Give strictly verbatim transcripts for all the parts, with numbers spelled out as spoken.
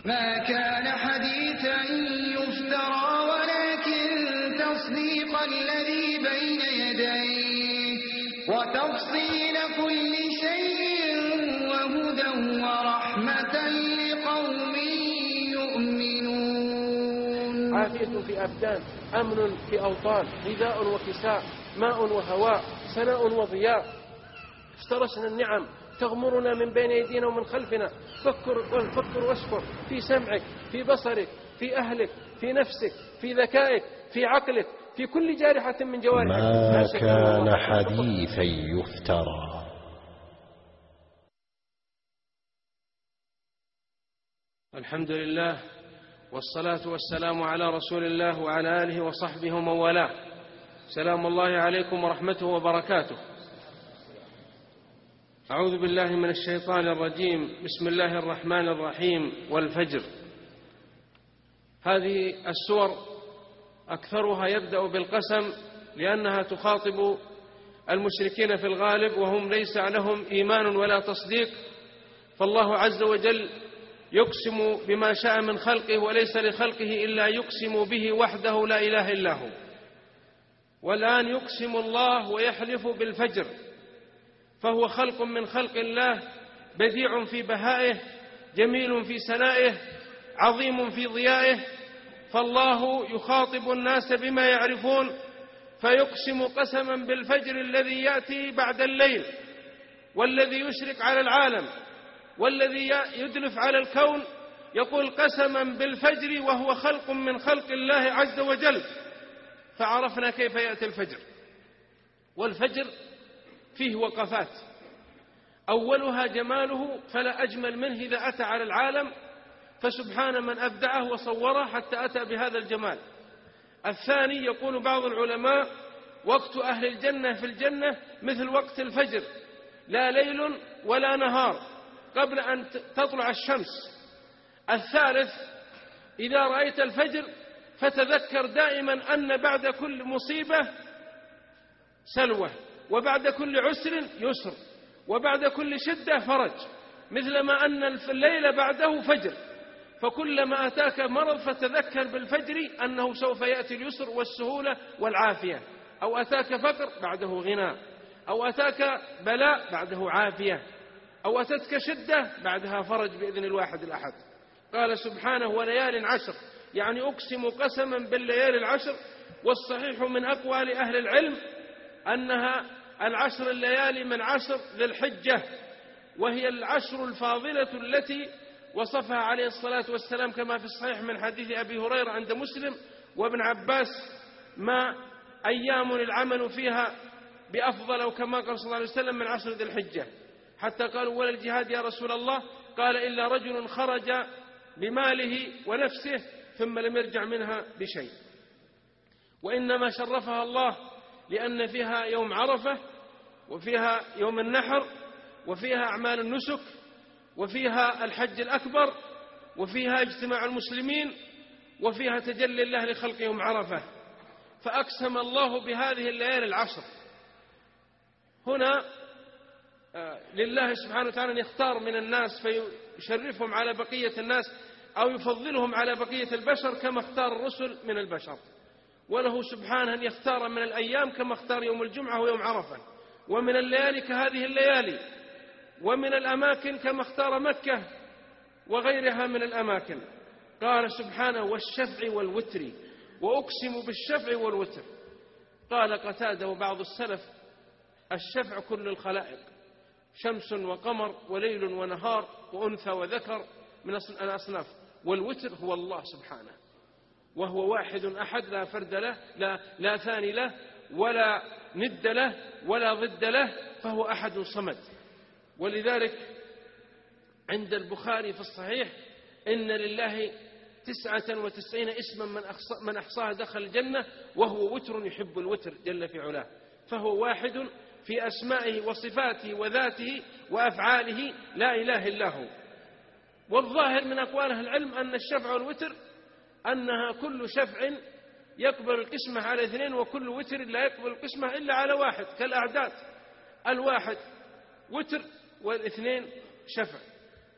ما كان حديثا يفترى ولكن تصديق الذي بين يديه وتفصيل كل شيء وهدى ورحمة لقوم يؤمنون. عافية في أبدان، أمن في أوطان، غذاء وكساء، ماء وهواء، سناء وضياء. اشترسنا النعم تغمرنا من بين يدينا ومن خلفنا. فكر والفكر واشكر في سمعك، في بصرك، في أهلك، في نفسك، في ذكائك، في عقلك، في كل جارحة من جوارحك. ما كان حديثا يفترى. الحمد لله والصلاة والسلام على رسول الله وعلى آله وصحبه ومن والاه. سلام الله عليكم ورحمته وبركاته. أعوذ بالله من الشيطان الرجيم. بسم الله الرحمن الرحيم. والفجر. هذه السور أكثرها يبدأ بالقسم لأنها تخاطب المشركين في الغالب وهم ليس لهم إيمان ولا تصديق، فالله عز وجل يقسم بما شاء من خلقه وليس لخلقه إلا يقسم به وحده لا إله إلا هو. والآن يقسم الله ويحلف بالفجر، فهو خلق من خلق الله، بديع في بهائه، جميل في سنائه، عظيم في ضيائه. فالله يخاطب الناس بما يعرفون فيقسم قسما بالفجر الذي يأتي بعد الليل، والذي يشرق على العالم، والذي يدلف على الكون. يقول قسما بالفجر وهو خلق من خلق الله عز وجل. فعرفنا كيف يأتي الفجر. والفجر فيه وقفات، أولها جماله، فلا أجمل منه إذا أتى على العالم، فسبحان من أبدعه وصوره حتى أتى بهذا الجمال. الثاني يقول بعض العلماء وقت أهل الجنة في الجنة مثل وقت الفجر، لا ليل ولا نهار قبل أن تطلع الشمس. الثالث إذا رأيت الفجر فتذكر دائما أن بعد كل مصيبة سلوى، وبعد كل عسر يسر، وبعد كل شدة فرج، مثلما أن الليل بعده فجر. فكلما أتاك مرض فتذكر بالفجر أنه سوف يأتي اليسر والسهولة والعافية، أو أتاك فقر بعده غنى، أو أتاك بلاء بعده عافية، أو أتتك شدة بعدها فرج بإذن الواحد الأحد. قال سبحانه وليال عشر، يعني أقسم قسما بالليالي العشر. والصحيح من أقوال أهل العلم أنها العشر الليالي من عشر ذي الحجة، وهي العشر الفاضلة التي وصفها عليه الصلاة والسلام كما في الصحيح من حديث أبي هريرة عند مسلم وابن عباس: ما أيام العمل فيها بأفضل، أو كما قال صلى الله عليه وسلم من عشر ذي الحجة. حتى قالوا ولا الجهاد يا رسول الله؟ قال إلا رجل خرج بماله ونفسه ثم لم يرجع منها بشيء. وإنما شرفها الله لأن فيها يوم عرفة، وفيها يوم النحر، وفيها أعمال النسك، وفيها الحج الأكبر، وفيها اجتماع المسلمين، وفيها تجلي الله لخلق يوم عرفة. فأقسم الله بهذه الليالي العشر. هنا لله سبحانه وتعالى أن يختار من الناس فيشرفهم على بقية الناس، أو يفضلهم على بقية البشر كما اختار الرسل من البشر. وله سبحانه أن يختار من الأيام كما اختار يوم الجمعة ويوم عرفة، ومن الليالي كهذه الليالي، ومن الأماكن كما اختار مكة وغيرها من الأماكن. قال سبحانه والشفع والوتر، وأقسم بالشفع والوتر. قال قتادة وبعض السلف: الشفع كل الخلائق، شمس وقمر وليل ونهار وأنثى وذكر من الأصناف. والوتر هو الله سبحانه، وهو واحد أحد لا فرد له، لا, لا ثاني له ولا ند له ولا ضد له، فهو أحد صمد. ولذلك عند البخاري في الصحيح إن لله تسعة وتسعين اسما من, من أحصاها دخل الجنة، وهو وتر يحب الوتر جل في علاه. فهو واحد في أسمائه وصفاته وذاته وأفعاله، لا إله إلا هو. والظاهر من أقوال أهل العلم أن الشفع والوتر أنها كل شفع يقبل القسمة على اثنين، وكل وتر لا يقبل القسمة إلا على واحد، كالأعداد. الواحد وتر والاثنين شفع.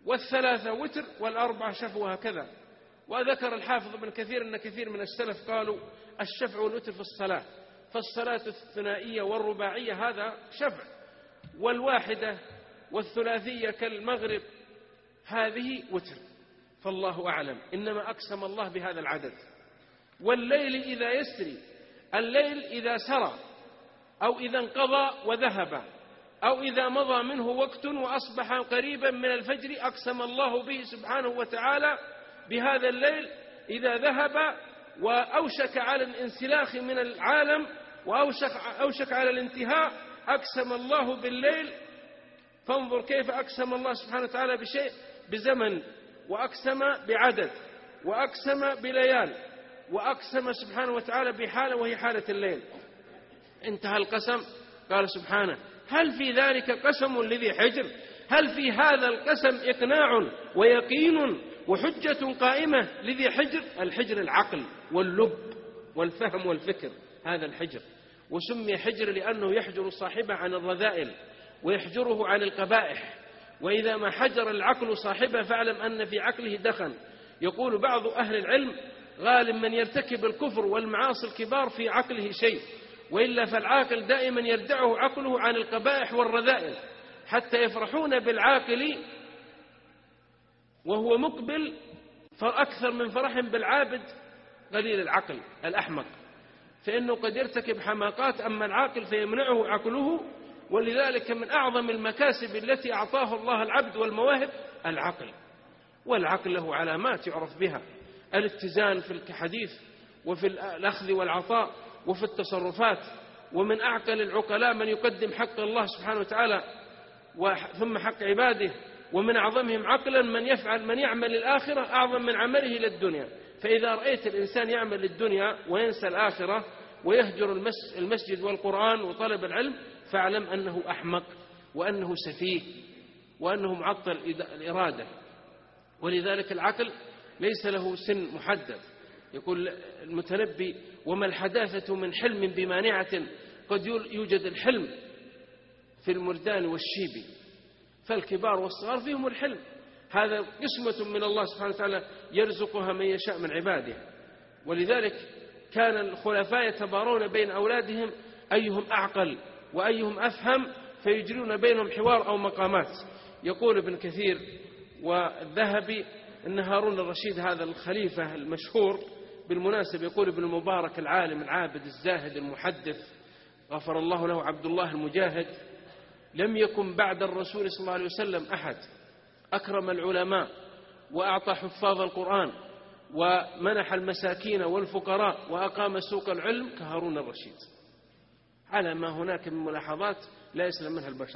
والثلاثة وتر والأربعة شفع وهكذا. وذكر الحافظ ابن كثير أن كثير من السلف قالوا الشفع والوتر في الصلاة، فالصلاة الثنائية والرباعية هذا شفع، والواحدة والثلاثية كالمغرب هذه وتر. فالله أعلم، إنما أقسم الله بهذا العدد. والليل إذا يسري، الليل إذا سرى أو إذا انقضى وذهب أو إذا مضى منه وقت وأصبح قريبا من الفجر، أقسم الله به سبحانه وتعالى بهذا الليل إذا ذهب وأوشك على الانسلاخ من العالم وأوشك أوشك على الانتهاء، أقسم الله بالليل. فانظر كيف أقسم الله سبحانه وتعالى بشيء بزمن، وأقسم بعدد، وأقسم بليال، وأقسم سبحانه وتعالى بحالة وهي حالة الليل. انتهى القسم قال سبحانه: هل في ذلك قسم لذي حجر؟ هل في هذا القسم إقناع ويقين وحجة قائمة لذي حجر؟ الحجر العقل واللب والفهم والفكر، هذا الحجر. وسمي حجر لأنه يحجر صاحبه عن الرذائل ويحجره عن القبائح. وإذا ما حجر العقل صاحبه فاعلم أن في عقله دخن. يقول بعض أهل العلم: غالب من يرتكب الكفر والمعاصي الكبار في عقله شيء، وإلا فالعاقل دائما يردعه عقله عن القبائح والرذائل، حتى يفرحون بالعاقل وهو مقبل فأكثر من فرحهم بالعابد قليل العقل الأحمق، فإنه قد يرتكب حماقات، أما العاقل فيمنعه عقله. ولذلك من أعظم المكاسب التي أعطاه الله العبد والمواهب العقل، والعقل له علامات يعرف بها: الاتزان في الحديث وفي الأخذ والعطاء وفي التصرفات. ومن أعقل العقلاء من يقدم حق الله سبحانه وتعالى ثم حق عباده. ومن أعظمهم عقلا من يفعل من يعمل الآخرة أعظم من عمله للدنيا. فإذا رأيت الإنسان يعمل للدنيا وينسى الآخرة ويهجر المسجد والقرآن وطلب العلم، فاعلم أنه أحمق وأنه سفيه وأنه معطل الإرادة. ولذلك العقل ليس له سن محدد. يقول المتنبي: وما الحداثة من حلم بمانعة، قد يوجد الحلم في المردان والشيب، فالكبار والصغار فيهم الحلم. هذا قسمة من الله سبحانه وتعالى يرزقها من يشاء من عباده. ولذلك كان الخلفاء يتبارون بين أولادهم أيهم أعقل وأيهم أفهم، فيجرون بينهم حوار أو مقامات. يقول ابن كثير والذهبي أن هارون الرشيد هذا الخليفة المشهور بالمناسبة، يقول ابن المبارك العالم العابد الزاهد المحدث غفر الله له عبد الله المجاهد: لم يكن بعد الرسول صلى الله عليه وسلم أحد أكرم العلماء وأعطى حفاظ القرآن ومنح المساكين والفقراء وأقام سوق العلم كهارون الرشيد، على ما هناك من ملاحظات لا يسلم منها البشر.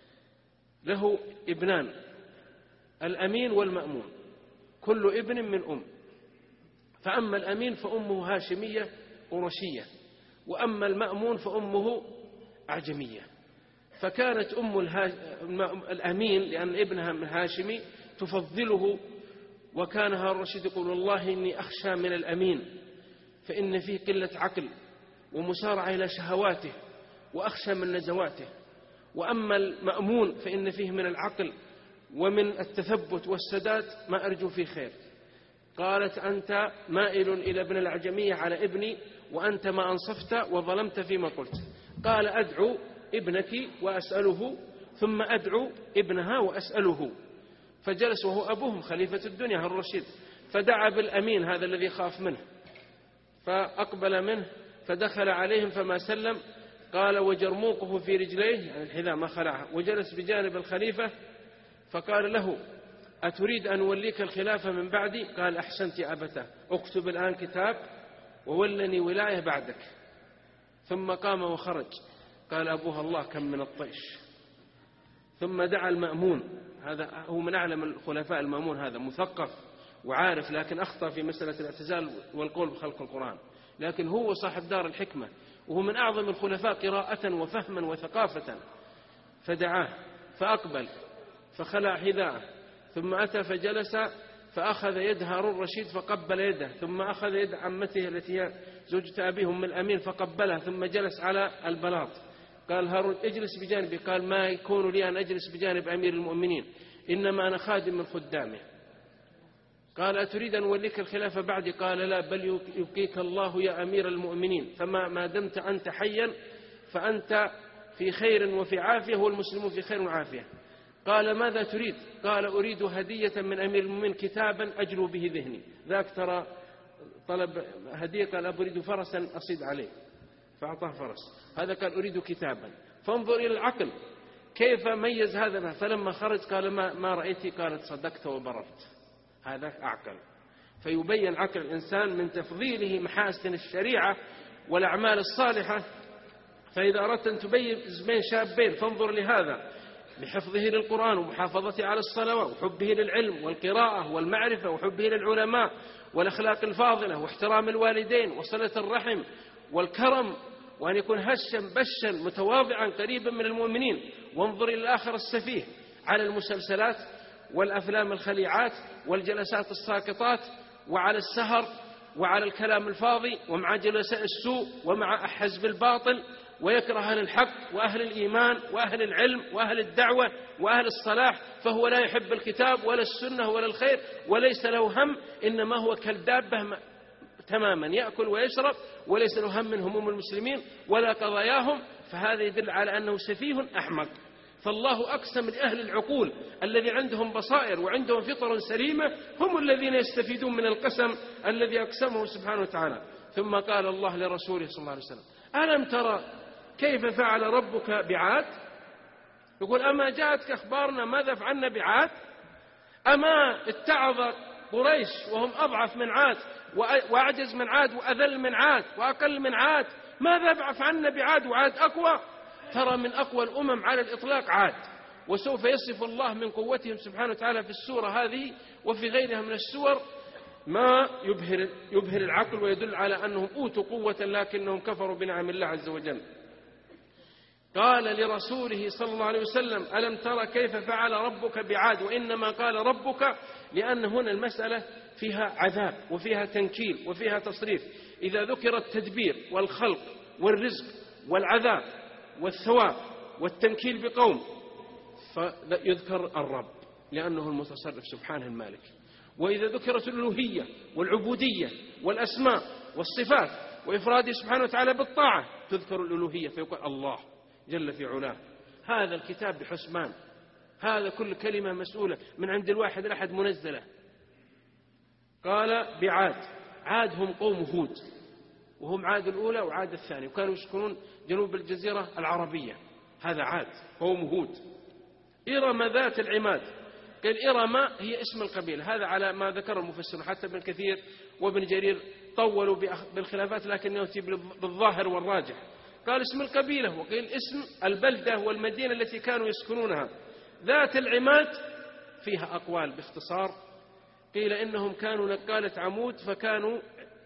له ابنان، الأمين والمأمون، كل ابن من أم. فأما الأمين فأمه هاشمية قرشية، وأما المأمون فأمه أعجمية. فكانت أم الأمين لأن ابنها من هاشمي تفضله، وكان هارون الرشيد يقول: والله إني أخشى من الأمين فإن فيه قلة عقل ومسارعة إلى شهواته وأخشى من نزواته، وأما المأمون فإن فيه من العقل ومن التثبت والسداد ما أرجو فيه خير. قالت: أنت مائل إلى ابن الأعجمية على ابني، وأنت ما أنصفت وظلمت فيما قلت. قال: أدعو ابنك وأسأله، ثم أدعو ابنها وأسأله. فجلس وهو أبوهم خليفة الدنيا هارون الرشيد، فدعا بالأمين هذا الذي خاف منه، فأقبل منه فدخل عليهم فما سلم. قال: وجرموقه في رجليه، يعني الحذاء ما خلعها، وجلس بجانب الخليفة فقال له: أتريد أن أوليك الخلافة من بعدي؟ قال: أحسنت يا أبتاه، اكتب الآن كتاب وولني ولاية بعدك. ثم قام وخرج. قال أبوها: الله كم من الطيش. ثم دعا المأمون، هذا هو من أعلم الخلفاء، المأمون هذا مثقف وعارف، لكن أخطأ في مسألة الاعتزال والقول بخلق القرآن، لكن هو صاحب دار الحكمة، وهو من أعظم الخلفاء قراءة وفهما وثقافة. فدعاه فأقبل فخلع حذاءه، ثم أتى فجلس فأخذ يد هارون الرشيد فقبل يده، ثم أخذ يد عمته التي هي زوجة أبيه أم الأمين فقبلها، ثم جلس على البلاط. قال هارون: اجلس بجانبي. قال: ما يكون لي أن أجلس بجانب أمير المؤمنين، إنما أنا خادم من خدامه. قال أتريد أن أوليك الخلافة بعدي؟ قال لا، بل يبقيك الله يا أمير المؤمنين، فما ما دمت أنت حيا فأنت في خير وفي عافية، والمسلمون في خير وعافية. قال ماذا تريد؟ قال أريد هدية من أمير المؤمنين، كتابا أجلو به ذهني. ذاك ترى طلب هدية، قال أريد فرسا أصيد عليه، فأعطاه فرس. هذا قال أريد كتابا. فانظر إلى العقل كيف ميز هذا. فلما خرج قال ما, ما رأيتي؟ قالت صدقت وبررت. هذا أعقل. فيبين عقل الإنسان من تفضيله محاسن الشريعة والأعمال الصالحة. فإذا أردت أن تبيز بين شابين فانظر لهذا بحفظه للقرآن ومحافظته على الصلوات وحبه للعلم والقراءة والمعرفة وحبه للعلماء والأخلاق الفاضلة واحترام الوالدين وصلة الرحم والكرم، وأن يكون هشا بشا متواضعا قريبا من المؤمنين. وانظر إلى الآخر السفيه على المسلسلات والأفلام الخليعات والجلسات الساقطات وعلى السهر وعلى الكلام الفاضي ومع جلساء السوء ومع حزب الباطل، ويكره أهل الحق وأهل الإيمان وأهل العلم وأهل الدعوة وأهل الصلاح، فهو لا يحب الكتاب ولا السنة ولا الخير وليس له هم، إنما هو كالدابة تماما يأكل ويشرب وليس له هم من هموم المسلمين ولا قضاياهم. فهذا يدل على أنه سفيه أحمق. فالله أقسم لأهل العقول الذي عندهم بصائر وعندهم فطر سليمة، هم الذين يستفيدون من القسم الذي أقسمه سبحانه وتعالى. ثم قال الله لرسوله صلى الله عليه وسلم ألم ترى كيف فعل ربك بعاد؟ يقول أما جاءتك أخبارنا ماذا فعلنا بعاد؟ أما اتعظ قريش وهم أضعف من عاد وأعجز من عاد وأذل من عاد وأقل من عاد، ماذا فعلنا بعاد وعاد أقوى؟ ترى من أقوى الأمم على الإطلاق عاد. وسوف يصف الله من قوتهم سبحانه وتعالى في السورة هذه وفي غيرها من السور ما يبهر, يبهر العقل ويدل على أنهم أوتوا قوة لكنهم كفروا بنعم الله عز وجل. قال لرسوله صلى الله عليه وسلم ألم ترى كيف فعل ربك بعاد؟ وإنما قال ربك لأن هنا المسألة فيها عذاب وفيها تنكيل وفيها تصريف. إذا ذكر التدبير والخلق والرزق والعذاب والثواب والتنكيل بقوم فيذكر الرب لأنه المتصرف سبحانه المالك. وإذا ذكرت الألوهية والعبودية والأسماء والصفات وإفراده سبحانه وتعالى بالطاعة تذكر الألوهية فيقول الله جل في علاه. هذا الكتاب بحسبان، هذا كل كلمة مسؤولة من عند الواحد الأحد منزلة. قال بعاد، عاد هم قوم هود وهم عاد الأولى وعاد الثانية وكانوا يسكنون جنوب الجزيرة العربية. هذا عاد قوم هود. إرم ذات العماد، قال إرم هي اسم القبيلة، هذا على ما ذكر المفسرون حتى ابن كثير وابن جرير طولوا بالخلافات لكنه يأتي بالظاهر والراجح. قال اسم القبيلة وقيل اسم البلدة والمدينة التي كانوا يسكنونها. ذات العماد فيها أقوال باختصار، قيل إنهم كانوا نقالة عمود فكانوا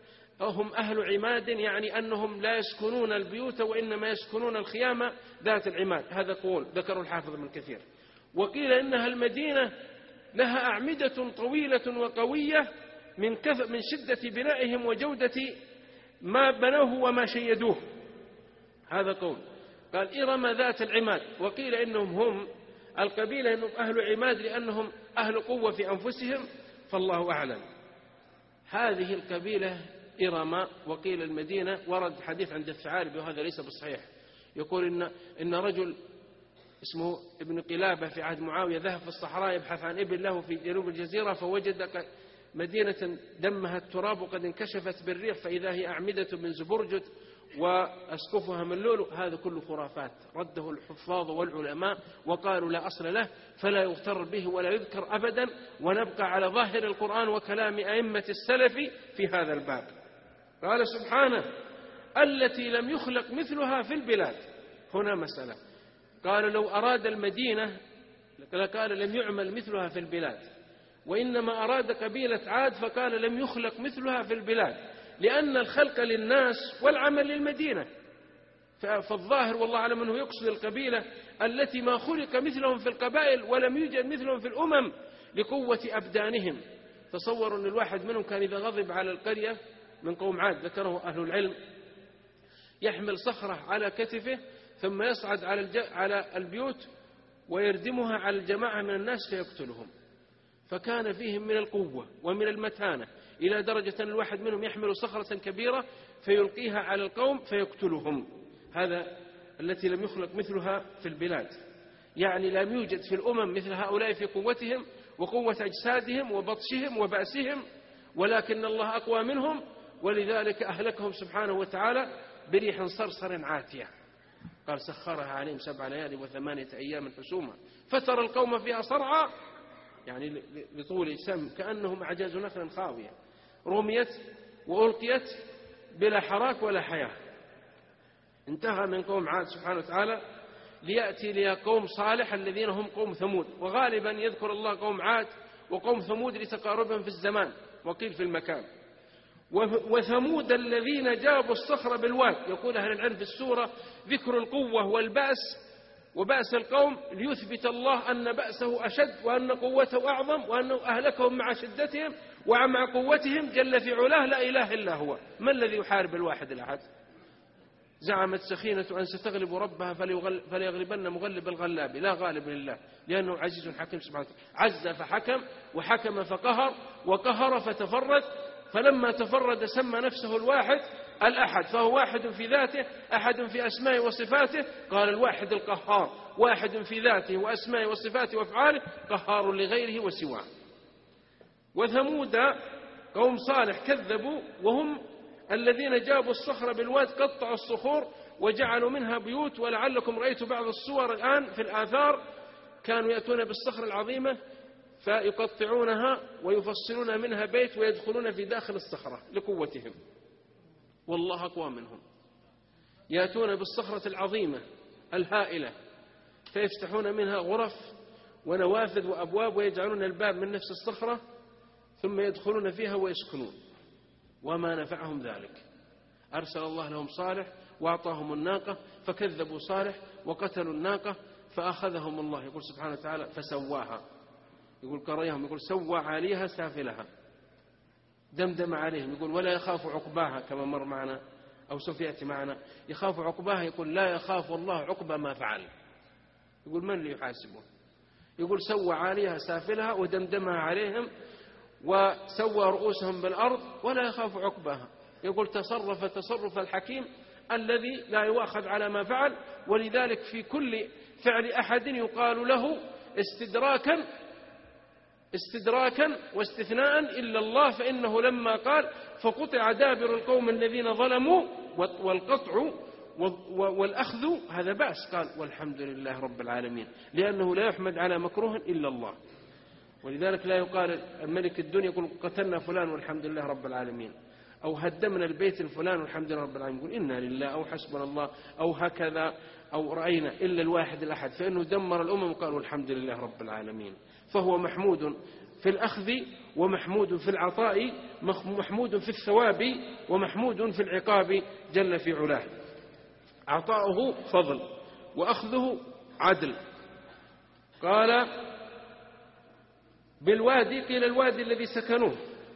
هم أهل عماد، يعني أنهم لا يسكنون البيوت وإنما يسكنون الخيامة ذات العماد. هذا قول ذكر الحافظ ابن كثير. وقيل إنها المدينة لها أعمدة طويلة وقوية من, من شدة بنائهم وجودة ما بنوه وما شيدوه. هذا قول. قال إرم ذات العماد. وقيل إنهم هم القبيلة إنهم أهل عماد لأنهم أهل قوة في أنفسهم، فالله أعلم. هذه القبيلة إرم. وقيل المدينة ورد حديث عند الثعالبي وهذا ليس بالصحيح، يقول إن, إن رجل اسمه ابن قلابة في عهد معاوية ذهب في الصحراء يبحث عن ابن له في جنوب الجزيرة فوجد مدينة دمها التراب وقد انكشفت بالريح فإذا هي أعمدة من زبرجد وأسقفها من لؤلؤ. هذا كله خرافات رده الحفاظ والعلماء وقالوا لا أصل له فلا يغتر به ولا يذكر أبدا، ونبقى على ظاهر القرآن وكلام أئمة السلف في هذا الباب. قال سبحانه التي لم يخلق مثلها في البلاد. هنا مسألة، قال لو أراد المدينة قال لم يعمل مثلها في البلاد، وإنما أراد قبيلة عاد فقال لم يخلق مثلها في البلاد، لأن الخلق للناس والعمل للمدينة. فالظاهر والله أعلم أنه يقصد القبيلة التي ما خلق مثلهم في القبائل ولم يوجد مثلهم في الأمم لقوة أبدانهم. تصوروا أن الواحد منهم كان إذا غضب على القرية من قوم عاد ذكره أهل العلم يحمل صخرة على كتفه ثم يصعد على على البيوت ويردمها على الجماعة من الناس فيقتلهم. فكان فيهم من القوة ومن المتانة إلى درجة أن الواحد منهم يحمل صخرة كبيرة فيلقيها على القوم فيقتلهم. هذا التي لم يخلق مثلها في البلاد، يعني لم يوجد في الأمم مثل هؤلاء في قوتهم وقوة أجسادهم وبطشهم وبأسهم، ولكن الله أقوى منهم، ولذلك أهلكهم سبحانه وتعالى بريح صرصر عاتية. قال سخرها عليهم سبع ليال وثمانية أيام حسوما فترى القوم فيها صرعى، يعني لطول أجسام كأنهم أعجاز نخل خاوية، رميت وألقيت بلا حراك ولا حياة. انتهى من قوم عاد سبحانه وتعالى ليأتي لي قوم صالح الذين هم قوم ثمود، وغالبا يذكر الله قوم عاد وقوم ثمود لتقاربهم في الزمان وقيل في المكان. وثمود الذين جابوا الصخر بالواد، يقول أهل العلم في السورة ذكر القوة والبأس وبأس القوم ليثبت الله أن بأسه أشد وأن قوته أعظم وأنه أهلكهم مع شدتهم ومع قوتهم جل في علاه لا إله إلا هو. ما الذي يحارب الواحد الأحد؟ زعمت سخينة أن ستغلب ربها فليغلبن مغلب الغلاب، لا غالب لله لأنه عزيز حكيم سبحانه وتعالى. عز فحكم وحكم فقهر وقهر فتفرد، فلما تفرد سمى نفسه الواحد الأحد، فهو واحد في ذاته أحد في أسمائه وصفاته، قال الواحد القهار، واحد في ذاته وأسمائه وصفاته وأفعاله، قهار لغيره وسواه. وثمود قوم صالح كذبوا، وهم الذين جابوا الصخر بالواد قطعوا الصخور وجعلوا منها بيوت، ولعلكم رأيتوا بعض الصور الآن في الآثار، كانوا يأتون بالصخر العظيمة فيقطعونها ويفصلون منها بيت ويدخلون في داخل الصخرة لقوتهم، والله أقوى منهم. يأتون بالصخرة العظيمة الهائلة فيفتحون منها غرف ونوافذ وأبواب ويجعلون الباب من نفس الصخرة ثم يدخلون فيها ويسكنون، وما نفعهم ذلك. أرسل الله لهم صالح وأعطاهم الناقة فكذبوا صالح وقتلوا الناقة فأخذهم الله. يقول سبحانه وتعالى فسواها، يقول قريهم، يقول سوى عاليها سافلها، دمدم عليهم، يقول ولا يخاف عقباها كما مر معنا أو سوف يأتي معنا. يخاف عقباها، يقول لا يخاف الله عقبى ما فعل، يقول من اللي يحاسبه؟ يقول سوى عاليها سافلها ودمدمها عليهم وسوى رؤوسهم بالأرض ولا يخاف عقباها. يقول تصرف تصرف الحكيم الذي لا يؤاخذ على ما فعل، ولذلك في كل فعل أحد يقال له استدراكا استدراكا واستثناء إلا الله، فإنه لما قال فقطع دابر القوم الذين ظلموا، والقطع والأخذ هذا بأس، قال والحمد لله رب العالمين، لأنه لا يحمد على مكروه إلا الله. ولذلك لا يقال الملك الدنيا يقول قتلنا فلان والحمد لله رب العالمين، أو هدمنا البيت الفلان والحمد لله رب العالمين، يقول إنا لله أو حسبنا الله أو هكذا أو رأينا، إلا الواحد الأحد فإنه دمر الأمم وقال والحمد لله رب العالمين. فهو محمود في الأخذ ومحمود في العطاء، محمود في الثواب ومحمود في العقاب جل في علاه. عطاؤه فضل وأخذه عدل. قال بالوادي، قيل الوادي الذي سكنوه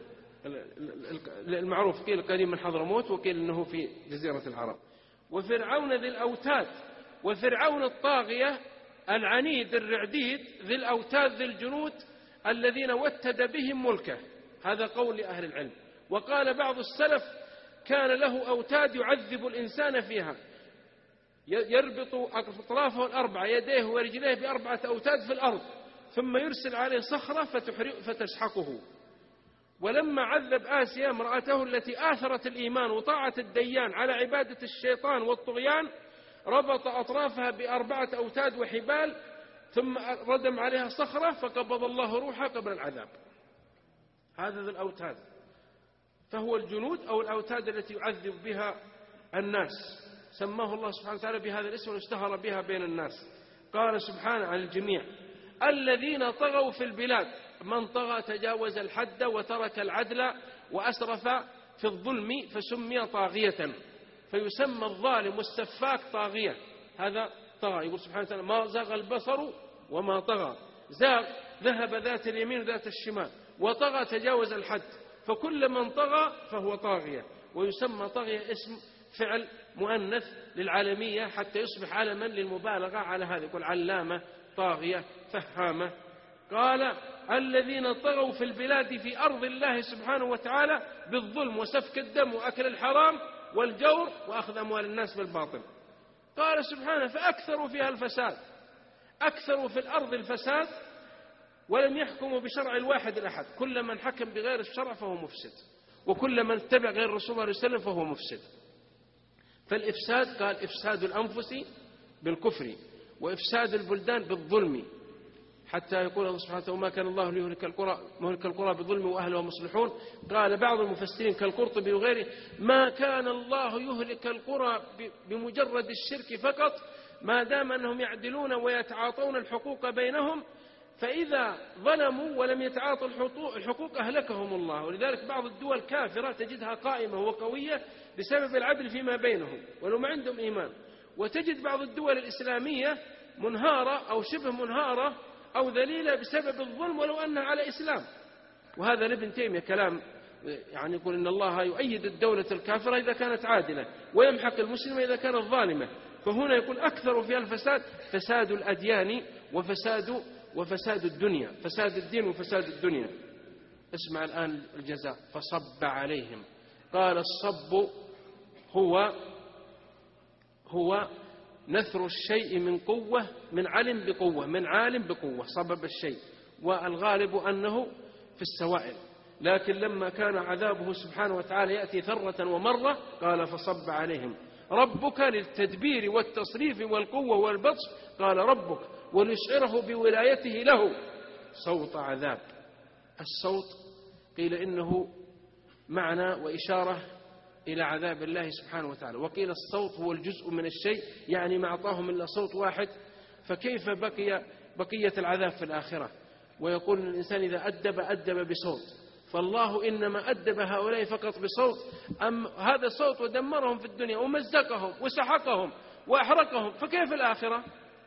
المعروف، قيل قريب من حضرموت وقيل أنه في جزيرة العرب. وفرعون ذي الأوتاد، وفرعون الطاغية العنيد الرعديد ذي الأوتاد ذي الجنود الذين وتد بهم ملكه، هذا قول لأهل العلم. وقال بعض السلف كان له أوتاد يعذب الإنسان فيها، يربط أطرافه الأربعة يديه ورجليه بأربعة أوتاد في الأرض ثم يرسل عليه صخرة فتسحقه. ولما عذب آسيا امرأته التي آثرت الإيمان وطاعة الديان على عبادة الشيطان والطغيان، ربط أطرافها بأربعة أوتاد وحبال ثم ردم عليها صخرة فقبض الله روحها قبل العذاب. هذا ذو الأوتاد، فهو الجنود أو الأوتاد التي يعذب بها الناس، سماه الله سبحانه وتعالى بهذا الاسم واشتهر بها بين الناس. قال سبحانه عن الجميع الذين طغوا في البلاد، من طغى تجاوز الحد وترك العدل وأسرف في الظلم فسمي طاغية، فيسمى الظالم والسفاك طاغية. هذا طغى، يقول سبحانه وتعالى ما زاغ البصر وما طغى، زاغ ذهب ذات اليمين وذات الشمال، وطغى تجاوز الحد، فكل من طغى فهو طاغية. ويسمى طاغية اسم فعل مؤنث للعالمية حتى يصبح علما للمبالغة على هذا، يقول علامة طاغية فهامة. قال الذين طغوا في البلاد في أرض الله سبحانه وتعالى بالظلم وسفك الدم وأكل الحرام والجور وأخذ أموال الناس بالباطل. قال سبحانه فأكثروا فيها الفساد، أكثروا في الأرض الفساد ولم يحكموا بشرع الواحد الأحد. كل من حكم بغير الشرع فهو مفسد، وكل من اتبع غير الرسول صلى الله عليه وسلم فهو مفسد. فالإفساد قال إفساد الأنفس بالكفر، وإفساد البلدان بالظلم، حتى يقول الله سبحانه وتعالى وما كان الله ليهلك القرى مهلك القرى بظلم وأهلها مصلحون. قال بعض المفسرين كالقرطبي وغيره ما كان الله يهلك القرى بمجرد الشرك فقط، ما دام أنهم يعدلون ويتعاطون الحقوق بينهم، فإذا ظلموا ولم يتعاطوا الحقوق أهلكهم الله. ولذلك بعض الدول كافرة تجدها قائمة وقوية بسبب العدل فيما بينهم ولو ما عندهم إيمان، وتجد بعض الدول الإسلامية منهارة أو شبه منهارة أو ذليلة بسبب الظلم ولو أنها على إسلام. وهذا لابن تيمية كلام يعني يقول إن الله يؤيد الدولة الكافرة إذا كانت عادلة ويمحق المسلمة إذا كانت ظالمة. فهنا يقول أكثر فيها الفساد فساد الأديان وفساد وفساد الدنيا، فساد الدين وفساد الدنيا. اسمع الآن الجزاء. فصب عليهم. قال الصب هو هو نثر الشيء من قوة، من علم بقوة، من عالم بقوة، صبب الشيء، والغالب أنه في السوائل. لكن لما كان عذابه سبحانه وتعالى يأتي ثرة ومرة قال فصب عليهم. ربك للتدبير والتصريف والقوة والبطش، قال ربك وليشعره بولايته له صوت عذاب. الصوت قيل إنه معنى وإشارة إلى عذاب الله سبحانه وتعالى، وقيل الصوت هو الجزء من الشيء، يعني ما أعطاهم إلا صوت واحد، فكيف بقي بقية العذاب في الآخرة؟ ويقول الإنسان إذا أدب أدب بصوت، فالله إنما أدب هؤلاء فقط بصوت، أم هذا صوت ودمرهم في الدنيا ومزقهم وسحقهم وأحرقهم، فكيف الآخرة؟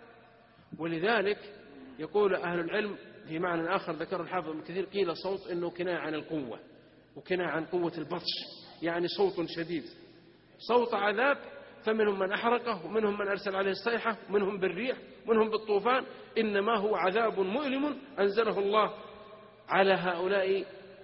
ولذلك يقول أهل العلم في معنى آخر ذكر الحافظ ابن كثير قيل صوت إنه كناية عن القوة وكناية عن قوة البطش، يعني صوت شديد، صوت عذاب. فمنهم من أحرقه ومنهم من أرسل عليه الصيحة ومنهم بالريح ومنهم بالطوفان، إنما هو عذاب مؤلم أنزله الله على هؤلاء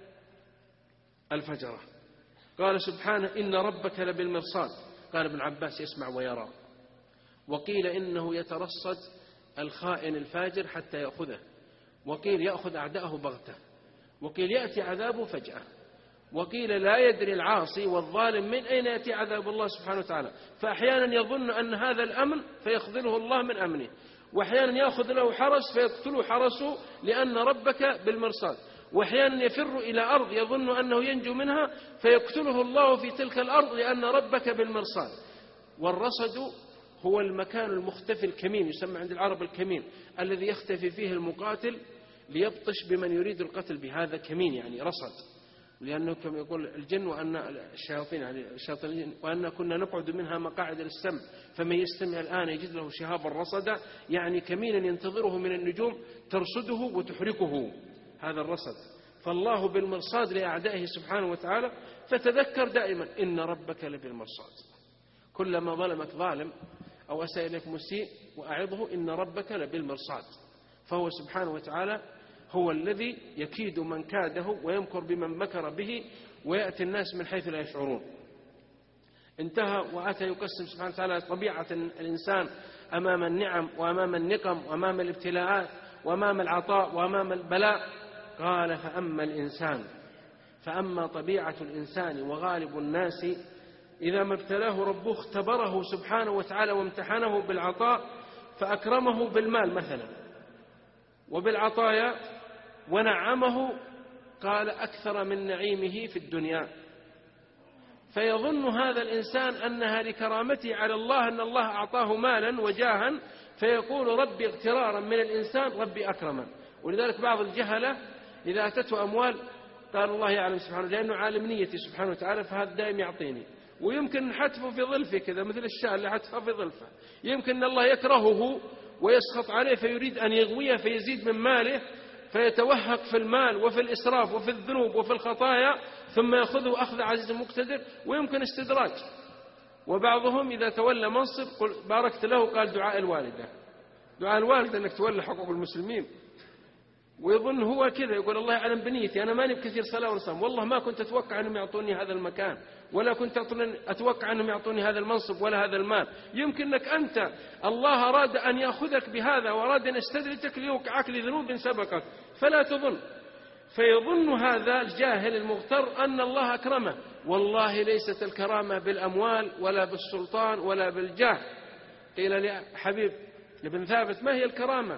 الفجرة. قال سبحانه إن ربك لبالمرصاد. قال ابن عباس يسمع ويرى. وقيل إنه يترصد الخائن الفاجر حتى يأخذه، وقيل يأخذ أعداءه بغتة، وقيل يأتي عذابه فجأة، وقيل لا يدري العاصي والظالم من أين يأتي عذاب الله سبحانه وتعالى. فأحيانا يظن أن هذا الأمن فيخذله الله من أمنه، وأحيانا يأخذ له حرس فيقتله حرسه لأن ربك بالمرصاد، وأحيانا يفر إلى أرض يظن أنه ينجو منها فيقتله الله في تلك الأرض لأن ربك بالمرصاد. والرصد هو المكان المختفي الكمين، يسمى عند العرب الكمين، الذي يختفي فيه المقاتل ليبطش بمن يريد القتل بهذا كمين، يعني رصد. لأنه كما يقول الجن وأن الشياطين يعني الشياطين وأن كنا نقعد منها مقاعد للسمع فمن يستمع الآن يجد له شهابا رصدا، يعني كمينا ينتظره من النجوم ترصده وتحركه، هذا الرصد. فالله بالمرصاد لأعدائه سبحانه وتعالى. فتذكر دائما إن ربك لبالمرصاد. كلما ظلمك ظالم أو أساء إليك مسيء وأعظه إن ربك لبالمرصاد. فهو سبحانه وتعالى هو الذي يكيد من كاده ويمكر بمن مكر به، ويأتي الناس من حيث لا يشعرون. انتهى وأتى يقسم سبحانه وتعالى طبيعة الإنسان أمام النعم وأمام النقم وأمام الابتلاءات وأمام العطاء وأمام البلاء. قال فأما الإنسان، فأما طبيعة الإنسان وغالب الناس إذا ما ابتلاه ربه اختبره سبحانه وتعالى وامتحنه بالعطاء فأكرمه بالمال مثلا وبالعطايا ونعمه قال أكثر من نعيمه في الدنيا، فيظن هذا الإنسان أنها لكرامته على الله أن الله أعطاه مالا وجاها، فيقول ربي اغترارا من الإنسان ربي أكرما. ولذلك بعض الجهلة إذا أتته أموال قال الله يعلم سبحانه لأنه عالم نيتي سبحانه وتعالى فهذا دائم يعطيني، ويمكن حتفه في ظلفه كذا مثل الشاة اللي حتفه في ظلفه، يمكن الله يكرهه ويسخط عليه فيريد أن يغويه فيزيد من ماله فيتوهق في المال وفي الإسراف وفي الذنوب وفي الخطايا ثم يأخذه أخذ عزيز مقتدر، ويمكن استدراج. وبعضهم إذا تولى منصب قل باركت له قال دعاء الوالدة، دعاء الوالد أنك تولى حقوق المسلمين، ويظن هو كذا، يقول الله يعلم بنيتي، أنا ماني بكثير صلاة وصوم، والله ما كنت أتوقع أنهم يعطوني هذا المكان، ولا كنت أتوقع أنهم يعطوني هذا المنصب ولا هذا المال. يمكن أنك أنت الله أراد أن يأخذك بهذا وأراد أن يستدرجك ليوقعك لذنوب سبقك، فلا تظن. فيظن هذا الجاهل المغتر أن الله أكرمه، والله ليست الكرامة بالأموال ولا بالسلطان ولا بالجاه. قيل لحبيب بن ثابت: ما هي الكرامة؟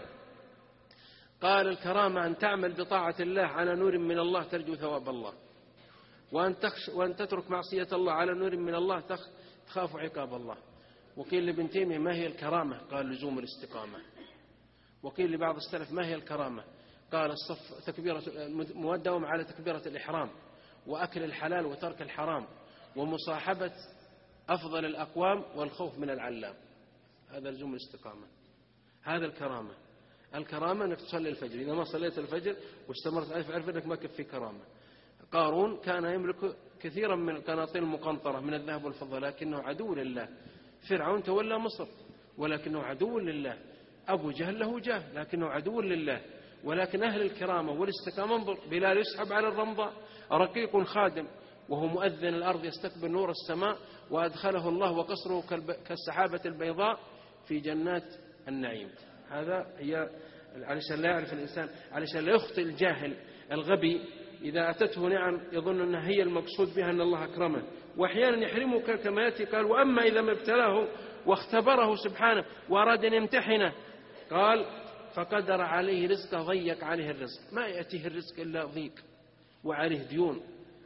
قال: الكرامة أن تعمل بطاعة الله على نور من الله ترجو ثواب الله، وأن, تخش وأن تترك معصية الله على نور من الله تخاف عقاب الله. وقيل لابن تيمية: ما هي الكرامة؟ قال: لزوم الاستقامة. وقيل لبعض السلف: ما هي الكرامة؟ قال: الصف تكبيرة مودهم على تكبيرة الإحرام، وأكل الحلال وترك الحرام، ومصاحبة أفضل الأقوام، والخوف من العلام. هذا لزوم الاستقامة، هذا الكرامة. الكرامة أنك تصلي الفجر، إذا ما صليت الفجر واستمرت عليه فاعرف أنك ما كفي كرامة. قارون كان يملك كثيرا من القناطير المقنطرة من الذهب والفضة، لكنه عدو لله. فرعون تولى مصر ولكنه عدو لله. أبو جهل له جاه لكنه عدو لله. ولكن أهل الكرامة والاستقامة، انظر بلال يسحب على الرمضاء، رقيق خادم وهو مؤذن الأرض يستقبل نور السماء، وأدخله الله وقصره كالسحابة البيضاء في جنات النعيم. هذا هي علشان لا يعرف الإنسان، علشان لا يخطئ الجاهل الغبي إذا أتته نعم يظن أنها هي المقصود بها أن الله أكرمه، وأحيانا يحرمك كما يأتي. قال: وأما إذا ما ابتلاه واختبره سبحانه وأراد أن يمتحنه، قال: فقدر عليه رزقه ضيق عليه الرزق. ما يأتيه الرزق إلا ضيق، وعليه ديون،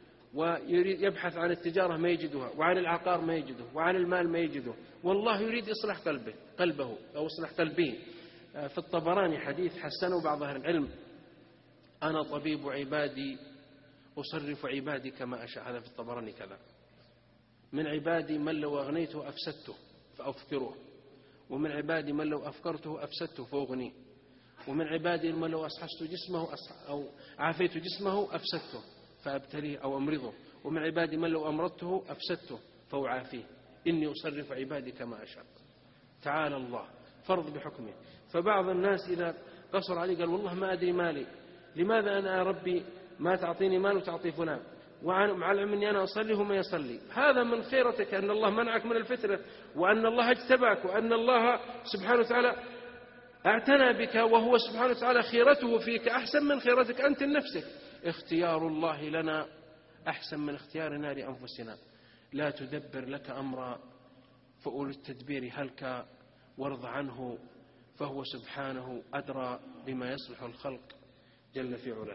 ويبحث عن التجارة ما يجدها، وعن العقار ما يجده، وعن المال ما يجده، والله يريد إصلاح قلبه قلبه أو إصلاح قلبه. في الطبراني حديث حسنه بعض أهل العلم: أنا طبيب عبادي أصرف عبادي كما أشاء. هذا في الطبراني كذا: من عبادي من لو أغنيته أفسدته فأفكره، ومن عبادي من لو أفكرته أفسدته فأغنيه، ومن عبادي من لو أصحصت جسمه أو عافيت جسمه أفسدته فأبتليه أو أمرضه، ومن عبادي من لو أمرضته أفسدته فأعافيه، إني أصرف عبادي كما أشاء. تعالى الله فرض بحكمه. فبعض الناس إذا قصر عليه قال: والله ما أدري مالي، لماذا أنا يا ربي ما تعطيني مال وتعطي فلان، ومع العلم أني أنا أصلي وما يصلي. هذا من خيرتك أن الله منعك من الفتنة، وأن الله اجتباك، وأن الله سبحانه وتعالى اعتنى بك، وهو سبحانه وتعالى خيرته فيك أحسن من خيرتك أنت لنفسك. اختيار الله لنا أحسن من اختيارنا لأنفسنا. لا تدبر لك أمرا فأولو التدبير هلك، وارض عنه فهو سبحانه أدرى بما يصلح الخلق جل في علاه.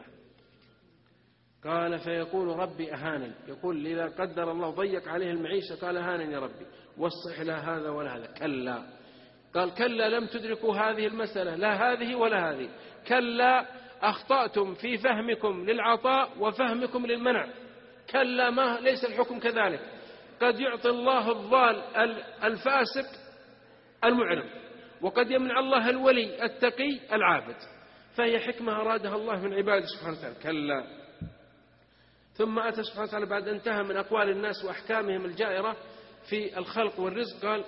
قال: فيقول ربي أهانن. يقول إذا قدر الله ضيق عليه المعيشة قال: أهانن يا ربي، وصح لا هذا ولا هذا. كلا. قال: كلا لم تدركوا هذه المسألة، لا هذه ولا هذه. كلا أخطأتم في فهمكم للعطاء وفهمكم للمنع. كلا، ما ليس الحكم كذلك. قد يعطي الله الضال الفاسق المعرض، وقد يمنع الله الولي التقي العابد، فهي حكمة أرادها الله من عباده سبحانه وتعالى. كلا. ثم أتى سبحانه وتعالى بعد انتهى من أقوال الناس وأحكامهم الجائرة في الخلق والرزق، قال: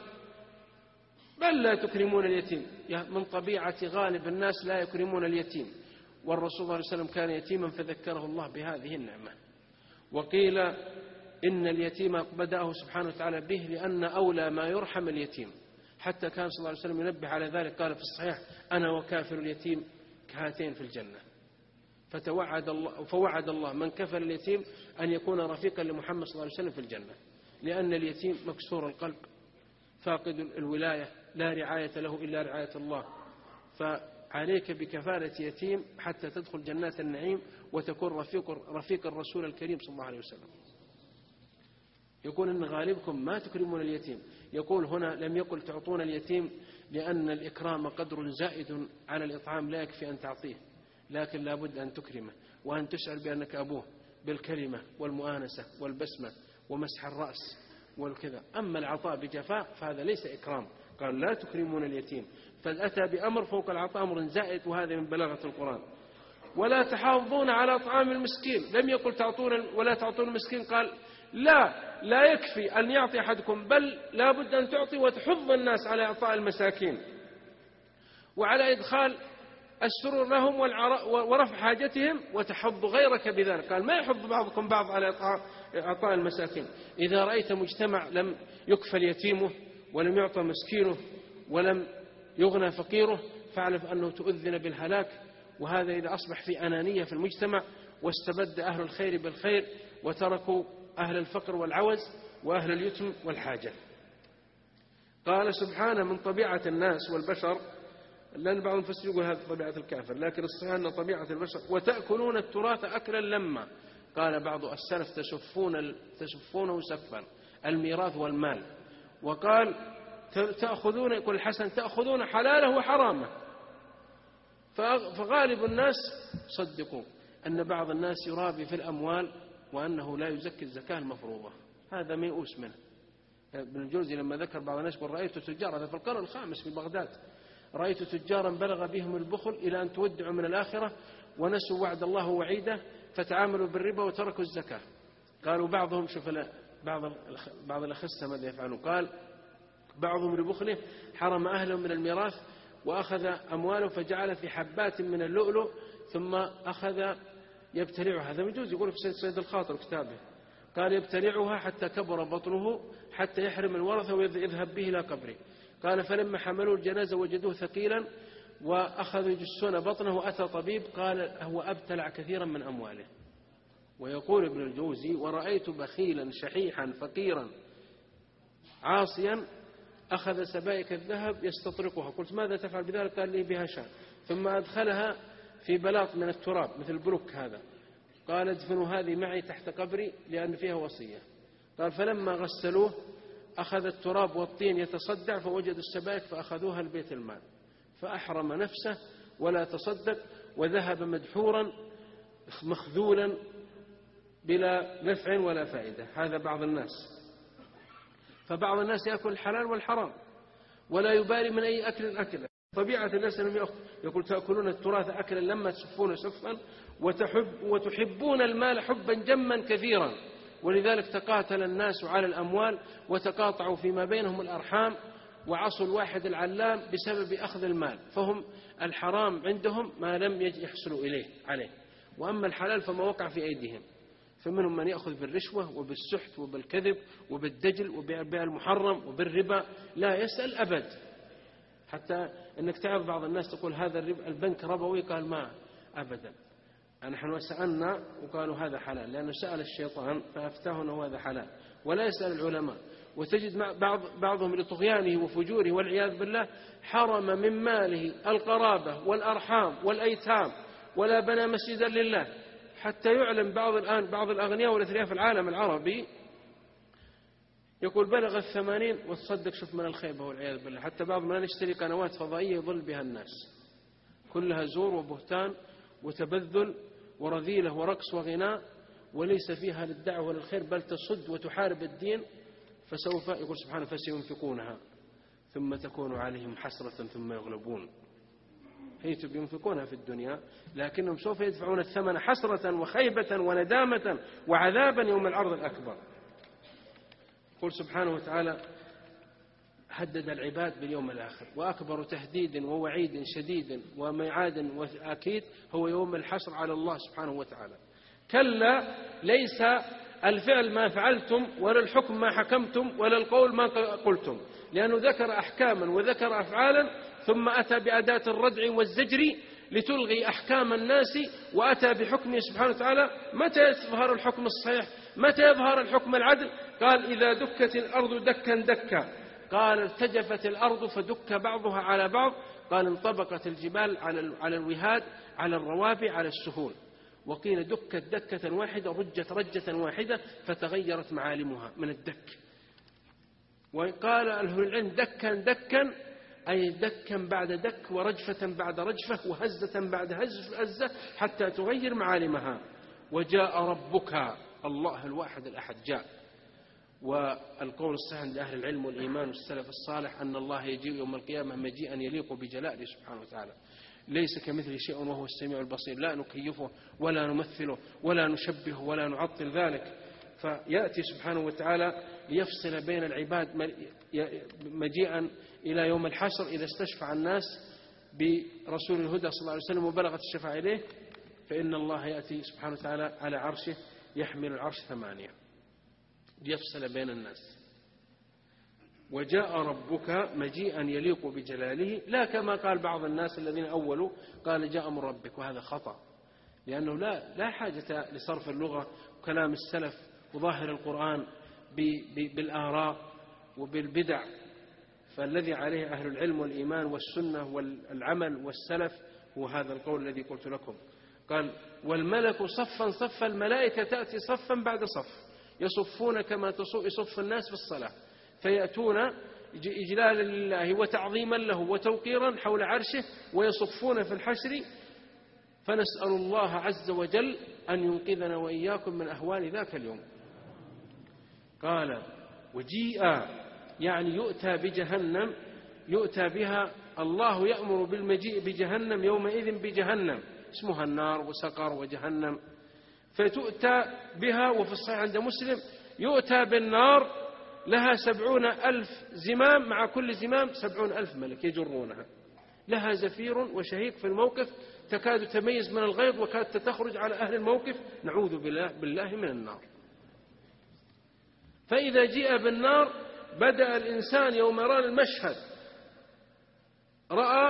بل لا تكرمون اليتيم. من طبيعة غالب الناس لا يكرمون اليتيم، والرسول صلى الله عليه وسلم كان يتيما فذكره الله بهذه النعمة. وقيل إن اليتيم بدأه سبحانه وتعالى به لأن أولى ما يرحم اليتيم، حتى كان صلى الله عليه وسلم ينبه على ذلك. قال في الصحيح: أنا وكافر اليتيم كهاتين في الجنة. فتوعد الله فوعد الله من كفل اليتيم أن يكون رفيقا لمحمد صلى الله عليه وسلم في الجنة، لأن اليتيم مكسور القلب فاقد الولاية، لا رعاية له إلا رعاية الله. فعليك بكفالة يتيم حتى تدخل جنات النعيم وتكون رفيق, رفيق الرسول الكريم صلى الله عليه وسلم. يقول إن غالبكم ما تكرمون اليتيم. يقول هنا لم يقل تعطون اليتيم لأن الإكرام قدر زائد على الإطعام، لا يكفي أن تعطيه، لكن لا بد أن تكرمه وأن تشعر بأنك أبوه بالكلمة والمؤانسة والبسمة ومسح الرأس والكذا. أما العطاء بجفاء فهذا ليس إكرام. قال: لا تكرمون اليتيم، فأتى بأمر فوق العطاء أمر زائد، وهذا من بلاغة القرآن. ولا تحافظون على طعام المسكين. لم يقل تعطون ولا تعطون المسكين، قال لا لا يكفي أن يعطي أحدكم، بل لا بد أن تعطي وتحض الناس على إعطاء المساكين. وعلى إدخال السرور لهم ورفع حاجتهم وتحض غيرك بذلك. قال: ما يحض بعضكم بعض على إعطاء المساكين. إذا رأيت مجتمع لم يكفل يتيمه ولم يعطى مسكينه ولم يغنى فقيره فاعرف أنه تؤذن بالهلاك. وهذا إذا أصبح في أنانية في المجتمع واستبد أهل الخير بالخير وتركوا أهل الفقر والعوز وأهل اليتم والحاجة. قال سبحانه: من طبيعة الناس والبشر، لأن بعض المفسرين يقول هذا طبيعة الكافر، لكن الصحيح أن طبيعة البشر وتأكلون التراث أكلا لما. قال بعض السلف: تسفون تسفونه سفا، الميراث والمال. وقال: تأخذون، يقول الحسن: تأخذون حلاله وحرامه. فغالب الناس صدقوا أن بعض الناس يرابي في الأموال وأنه لا يزكي الزكاة المفروضة. هذا ميؤوس منه. ابن الجوزي لما ذكر بعض الناس يقول: رأيت تجار، هذا في القرن الخامس في بغداد، رأيت تجارا بلغ بهم البخل إلى أن تودعوا من الآخرة ونسوا وعد الله وعيده فتعاملوا بالربا وتركوا الزكاة. قالوا بعضهم، شوف بعض بعض الأخسة ماذا يفعلون، قال بعضهم لبخله حرم أهله من الميراث وأخذ أمواله فجعل في حبات من اللؤلؤ ثم أخذ يبتلعها. هذا يجوز، يقول في سيد الخاطر كتابه، قال: يبتلعها حتى كبر بطنه حتى يحرم الورثة ويذهب به إلى قبره. قال: فلما حملوا الجنازة وجدوه ثقيلا وأخذوا يجسون بطنه وأتى طبيب قال: هو أبتلع كثيرا من أمواله. ويقول ابن الجوزي: ورأيت بخيلا شحيحا فقيرا عاصيا أخذ سبائك الذهب يستطرقها. قلت: ماذا تفعل بذلك؟ قال: لي بها شان. ثم أدخلها في بلاط من التراب مثل البلوك هذا. قال: ادفنوا هذه معي تحت قبري لأن فيها وصية. قال: فلما غسلوه أخذ التراب والطين يتصدع فوجدوا السبائك فأخذوها لبيت المال، فأحرم نفسه ولا تصدق وذهب مدحورا مخذولا بلا نفع ولا فائدة. هذا بعض الناس. فبعض الناس يأكل الحلال والحرام ولا يبالي من أي أكل أكل. طبيعة الناس أنهم يقول: تأكلون التراث أكلا لما تسفون سفا وتحب وتحبون المال حبا جما كثيرا. ولذلك تقاتل الناس على الأموال وتقاطعوا فيما بينهم الأرحام وعصوا الواحد العلام بسبب أخذ المال. فهم الحرام عندهم ما لم يحصلوا إليه عليه، وأما الحلال فما وقع في أيديهم. فمنهم من يأخذ بالرشوة وبالسحت وبالكذب وبالدجل وبالبيع المحرم وبالربا لا يسأل أبد. حتى أنك تعرف بعض الناس تقول: هذا البنك ربوي، قال: ما أبدا، نحن سألنا وقالوا هذا حلال، لأنه سأل الشيطان فأفتاه أنه هذا حلال ولا يسأل العلماء. وتجد بعض بعضهم لطغيانه وفجوره والعياذ بالله حرم من ماله القرابة والأرحام والأيتام ولا بنى مسجدا لله. حتى يعلم بعض الآن بعض الأغنياء والأثرياء في العالم العربي يقول بلغ الثمانين وتصدق شوف من الخيبة والعياذ بالله. حتى بعض من يشتري قنوات فضائية يضل بها الناس، كلها زور وبهتان وتبذل ورذيلة ورقص وغناء، وليس فيها للدعوة وللخير بل تصد وتحارب الدين. فسوف يقول سبحانه: فسينفقونها ثم تكون عليهم حسرة ثم يغلبون. هي ينفقونها في الدنيا لكنهم سوف يدفعون الثمن حسرة وخيبة وندامة وعذابا يوم العرض الأكبر. يقول سبحانه وتعالى: هدد العباد باليوم الآخر، وأكبر تهديد ووعيد شديد وميعاد وأكيد هو يوم الحشر على الله سبحانه وتعالى. كلا ليس الفعل ما فعلتم ولا الحكم ما حكمتم ولا القول ما قلتم، لأنه ذكر أحكاما وذكر أفعالا ثم أتى بأداة الردع والزجر لتلغي أحكام الناس وأتى بحكمه سبحانه وتعالى. متى يظهر الحكم الصحيح؟ متى يظهر الحكم العدل؟ قال: إذا دكت الأرض دكا دكا. قال: ارتجفت الأرض فدك بعضها على بعض. قال: انطبقت الجبال على الوهاد على الروابع على السهول. وقيل دكت دكة واحدة رجت رجة واحدة فتغيرت معالمها من الدك. وقال أهل العلم: دكا دكا أي دكا بعد دك ورجفة بعد رجفة وهزة بعد هزة حتى تغير معالمها. وجاء ربك، الله الواحد الأحد جاء. والقول الصحيح عند أهل العلم والإيمان والسلف الصالح أن الله يجيء يوم القيامة مجيئا يليق بجلاله سبحانه وتعالى، ليس كمثله شيء وهو السميع البصير، لا نكيفه ولا نمثله ولا نشبهه ولا نعطل ذلك. فيأتي سبحانه وتعالى ليفصل بين العباد مجيئا إلى يوم الحشر إذا استشفع الناس برسول الهدى صلى الله عليه وسلم وبلغت الشفاعة إليه، فإن الله يأتي سبحانه وتعالى على عرشه يحمل العرش ثمانية ليفصل بين الناس. وجاء ربك مجيئا يليق بجلاله، لا كما قال بعض الناس الذين أولوا قال جاء أمر ربك، وهذا خطأ، لأنه لا لا حاجة لصرف اللغة وكلام السلف وظاهر القرآن بالآراء وبالبدع، فالذي عليه أهل العلم والإيمان والسنة والعمل والسلف هو هذا القول الذي قلت لكم. قال والملك صفا صفا، الملائكة تأتي صفا بعد صف يصفون كما يصف الناس في الصلاة، فيأتون إجلالا لله وتعظيما له وتوقيرا حول عرشه ويصفون في الحشر، فنسأل الله عز وجل أن ينقذنا وإياكم من أهوال ذاك اليوم. قال وجيء يعني يؤتى بجهنم، يؤتى بها، الله يأمر بالمجيء بجهنم يومئذ بجهنم، اسمها النار وسقر وجهنم، فتؤتى بها. وفي الصحيح عند مسلم يؤتى بالنار لها سبعون ألف زمام، مع كل زمام سبعون ألف ملك يجرونها، لها زفير وشهيق في الموقف تكاد تميز من الغيظ وكاد تخرج على أهل الموقف، نعوذ بالله, بالله من النار. فإذا جيء بالنار بدأ الإنسان يوم رأى المشهد، رأى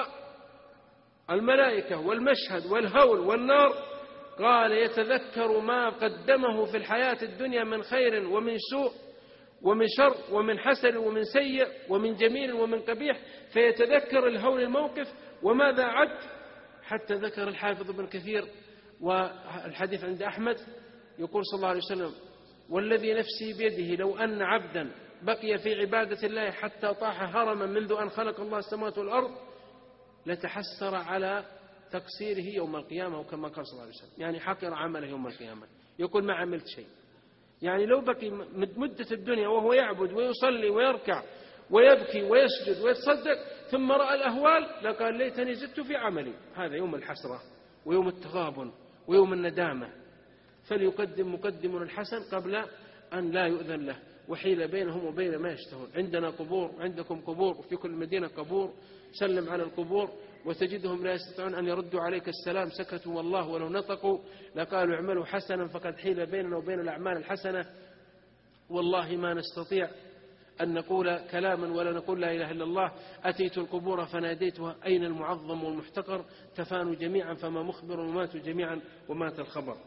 الملائكة والمشهد والهول والنار، قال يتذكر ما قدمه في الحياة الدنيا من خير ومن سوء ومن شر ومن حسن ومن سيء ومن جميل ومن قبيح، فيتذكر الهول الموقف وماذا عد، حتى ذكر الحافظ ابن كثير والحديث عند أحمد يقول صلى الله عليه وسلم والذي نفسي بيده لو أن عبدا بقي في عبادة الله حتى طاح هرما منذ أن خلق الله السماوات والأرض لتحسر على تقصيره يوم القيامة، وكما قال صلى الله عليه وسلم يعني حقر عمله يوم القيامة، يقول ما عملت شيء. يعني لو بقي مدة الدنيا وهو يعبد ويصلي ويركع ويبكي ويسجد ويتصدق ثم رأى الأهوال لقال ليتني زدت في عملي. هذا يوم الحسرة ويوم التغابن ويوم الندامة، فليقدم مقدم الحسن قبل أن لا يؤذن له، وحيل بينهم وبين ما يشتهون. عندنا قبور، عندكم قبور، وفي كل مدينة قبور، سلم على القبور وتجدهم لا يستطيعون أن يردوا عليك السلام، سكتوا والله ولو نطقوا لقالوا اعملوا حسنا فقد حيل بيننا وبين الأعمال الحسنة، والله ما نستطيع أن نقول كلاما ولا نقول لا إله إلا الله. أتيت القبور فناديتها أين المعظم والمحتقر، تفانوا جميعا فما مخبر، وماتوا جميعا ومات الخبر.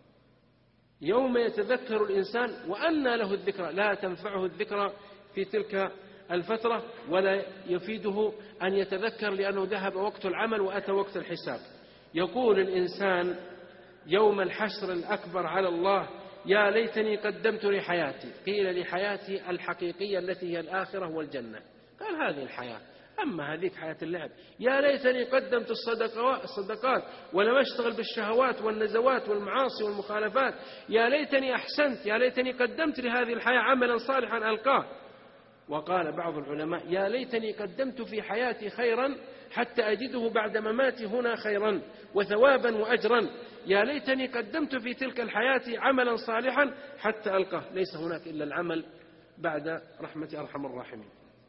يوم يتذكر الإنسان وأنى له الذكرى، لا تنفعه الذكرى في تلك الفترة ولا يفيده أن يتذكر، لأنه ذهب وقت العمل وأتى وقت الحساب. يقول الإنسان يوم الحشر الأكبر على الله يا ليتني قدمت لحياتي، قيل لحياتي الحقيقية التي هي الآخرة والجنة، قال هذه الحياة، أما هذه حياة اللعب. يا ليتني قدمت الصدقات ولم أشتغل بالشهوات والنزوات والمعاصي والمخالفات، يا ليتني أحسنت، يا ليتني قدمت لهذه الحياة عملا صالحا ألقاه. وقال بعض العلماء يا ليتني قدمت في حياتي خيرا حتى أجده بعد مماتي هنا خيرا وثوابا وأجرا، يا ليتني قدمت في تلك الحياة عملا صالحا حتى ألقاه، ليس هناك إلا العمل بعد رحمة أرحم الراحمين.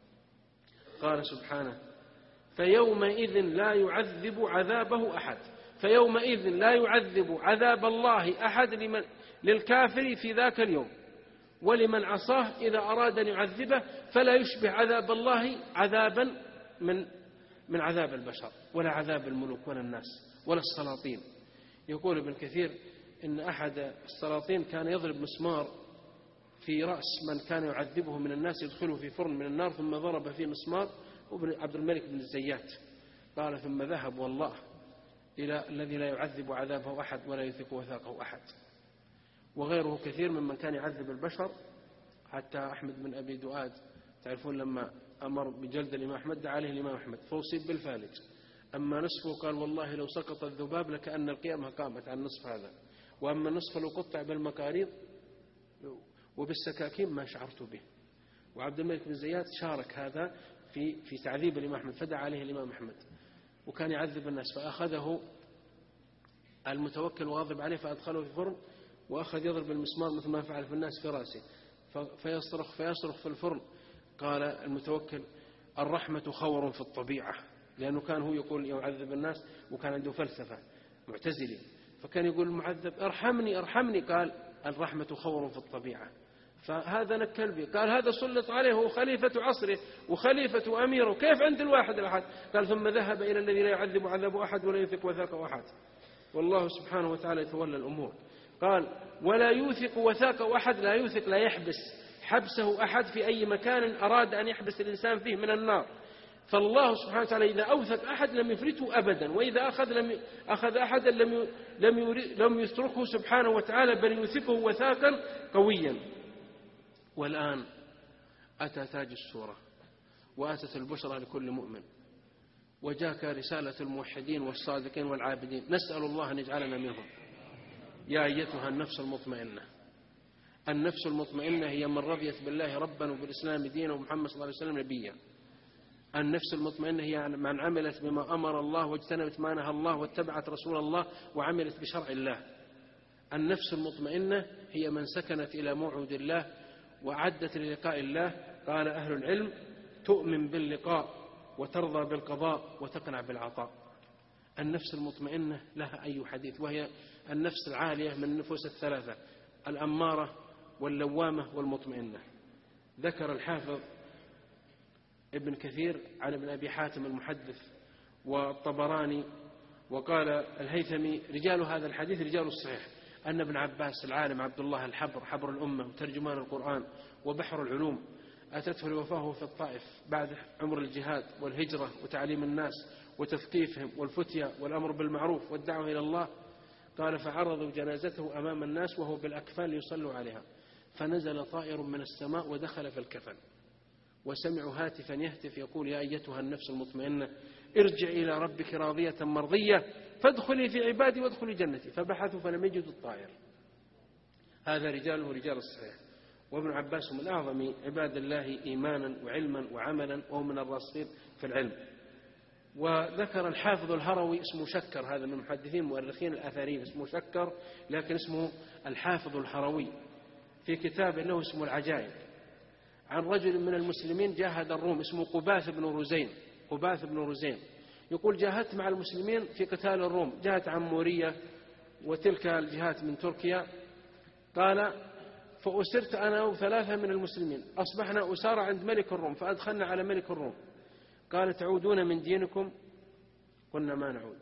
قال سبحانه فيومئذ لا يعذب عذابه أحد، فيومئذ لا يعذب عذاب الله أحد لمن للكافر في ذاك اليوم، ولمن عصاه إذا أراد أن يعذبه فلا يشبه عذاب الله عذابا من من عذاب البشر ولا عذاب الملوك ولا الناس ولا السلاطين. يقول ابن كثير إن أحد السلاطين كان يضرب مسمار في رأس من كان يعذبه من الناس، يدخله في فرن من النار ثم ضرب فيه مسمار، وابن عبد الملك بن الزيات قال ثم ذهب والله إلى الذي لا يعذب عذابه أحد ولا يثق وثاقه أحد. وغيره كثير ممن كان يعذب البشر، حتى أحمد بن أبي دؤاد تعرفون لما أمر بجلد الإمام أحمد دعا عليه الإمام أحمد فأصيب بالفالج، أما نصفه قال والله لو سقط الذباب لكأن القيامة قامت عن نصف هذا، وأما النصف لو قطع بالمقاريض وبالسكاكين ما شعرت به. وعبد الملك بن زياد شارك هذا في في تعذيب الإمام أحمد، فدعا عليه الإمام أحمد وكان يعذب الناس، فأخذه المتوكل وغضب عليه فأدخله في الفرن وأخذ يضرب المسمار مثل ما فعل في الناس في رأسه فيصرخ فيصرخ في الفرن. قال المتوكل الرحمة خور في الطبيعة لأنه كان هو يقول يعذب الناس، وكان عنده فلسفة معتزلي، فكان يقول المعذب ارحمني ارحمني، قال الرحمة خور في الطبيعة، فهذا نكل به، قال هذا سلط عليه هو خليفة عصره وخليفة أميره، كيف عند الواحد الأحد؟ قال ثم ذهب إلى الذي لا يعذب عذاب أحد ولا يثق وثاق أحد، والله سبحانه وتعالى يتولى الأمور. قال ولا يوثق وثاق أحد، لا يوثق لا يحبس حبسه أحد في أي مكان أراد أن يحبس الإنسان فيه من النار، فالله سبحانه وتعالى إذا أوثق أحد لم يفرته أبدا، وإذا أخذ لم أخذ أحدا لم لم لم يتركه سبحانه وتعالى، بل يوثقه وثاقا قويا. والآن أتى تاج السورة وأتت البشرى لكل مؤمن، وجاك رسالة الموحدين والصادقين والعابدين، نسأل الله أن يجعلنا منهم. يا أيتها النفس المطمئنة، النفس المطمئنة هي من رضيت بالله ربا وبالإسلام دينا ومحمد صلى الله عليه وسلم نبيا. النفس المطمئنة هي من عملت بما أمر الله واجتنبت ما نهى الله واتبعت رسول الله وعملت بشرع الله. النفس المطمئنة هي من سكنت إلى موعد الله وعدت للقاء الله. قال أهل العلم تؤمن باللقاء وترضى بالقضاء وتقنع بالعطاء. النفس المطمئنة لها أي حديث، وهي النفس العالية من النفوس الثلاثة، الأمارة واللوامة والمطمئنة. ذكر الحافظ ابن كثير عن ابن أبي حاتم المحدث والطبراني وقال الهيثمي رجال هذا الحديث رجال الصحيح، أن ابن عباس العالم عبد الله الحبر حبر الأمة وترجمان القرآن وبحر العلوم أتته لوفاه في الطائف بعد عمر الجهاد والهجرة وتعليم الناس وتثقيفهم والفتية والأمر بالمعروف والدعوة إلى الله. قال فعرضوا جنازته أمام الناس وهو بالأكفان ليصلوا عليها، فنزل طائر من السماء ودخل في الكفن، وسمعوا هاتفا يهتف يقول يا أيتها النفس المطمئنة ارجع إلى ربك راضية مرضية فادخلي في عبادي وادخلي جنتي، فبحثوا فلم يجدوا الطائر. هذا رجاله رجال الصحيح. وابن عباس من أعظم عباد الله إيمانا وعلما وعملا، وهو من الراسخين في العلم. وذكر الحافظ الهروي اسمه شكر، هذا من المحدثين المؤرخين الآثاريين اسمه شكر، لكن اسمه الحافظ الهروي، في كتاب له اسمه العجائب، عن رجل من المسلمين جاهد الروم اسمه قباث بن رزين. قباث بن رزين يقول جاهدت مع المسلمين في قتال الروم، جاءت عمورية وتلك الجهات من تركيا. قال فأسرت أنا وثلاثة من المسلمين، أصبحنا أسارى عند ملك الروم، فأدخلنا على ملك الروم. قال تعودون من دينكم؟ قلنا ما نعود.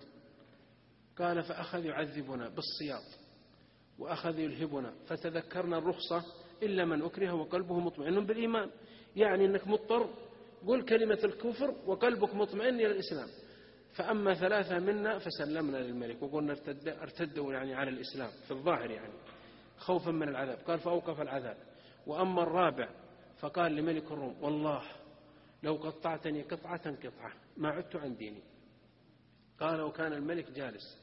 قال فأخذ يعذبنا بالصياط وأخذ يلهبنا، فتذكرنا الرخصة إلا من أكره وقلبه مطمئن بالإيمان، يعني أنك مضطر قل كلمة الكفر وقلبك مطمئن إلى الإسلام. فأما ثلاثة منا فسلمنا للملك وقلنا ارتد ارتدوا يعني على الإسلام في الظاهر يعني خوفا من العذاب. قال فأوقف العذاب. وأما الرابع فقال لملك الروم والله لو قطعتني قطعة قطعة ما عدت عن ديني. قال وكان الملك جالس.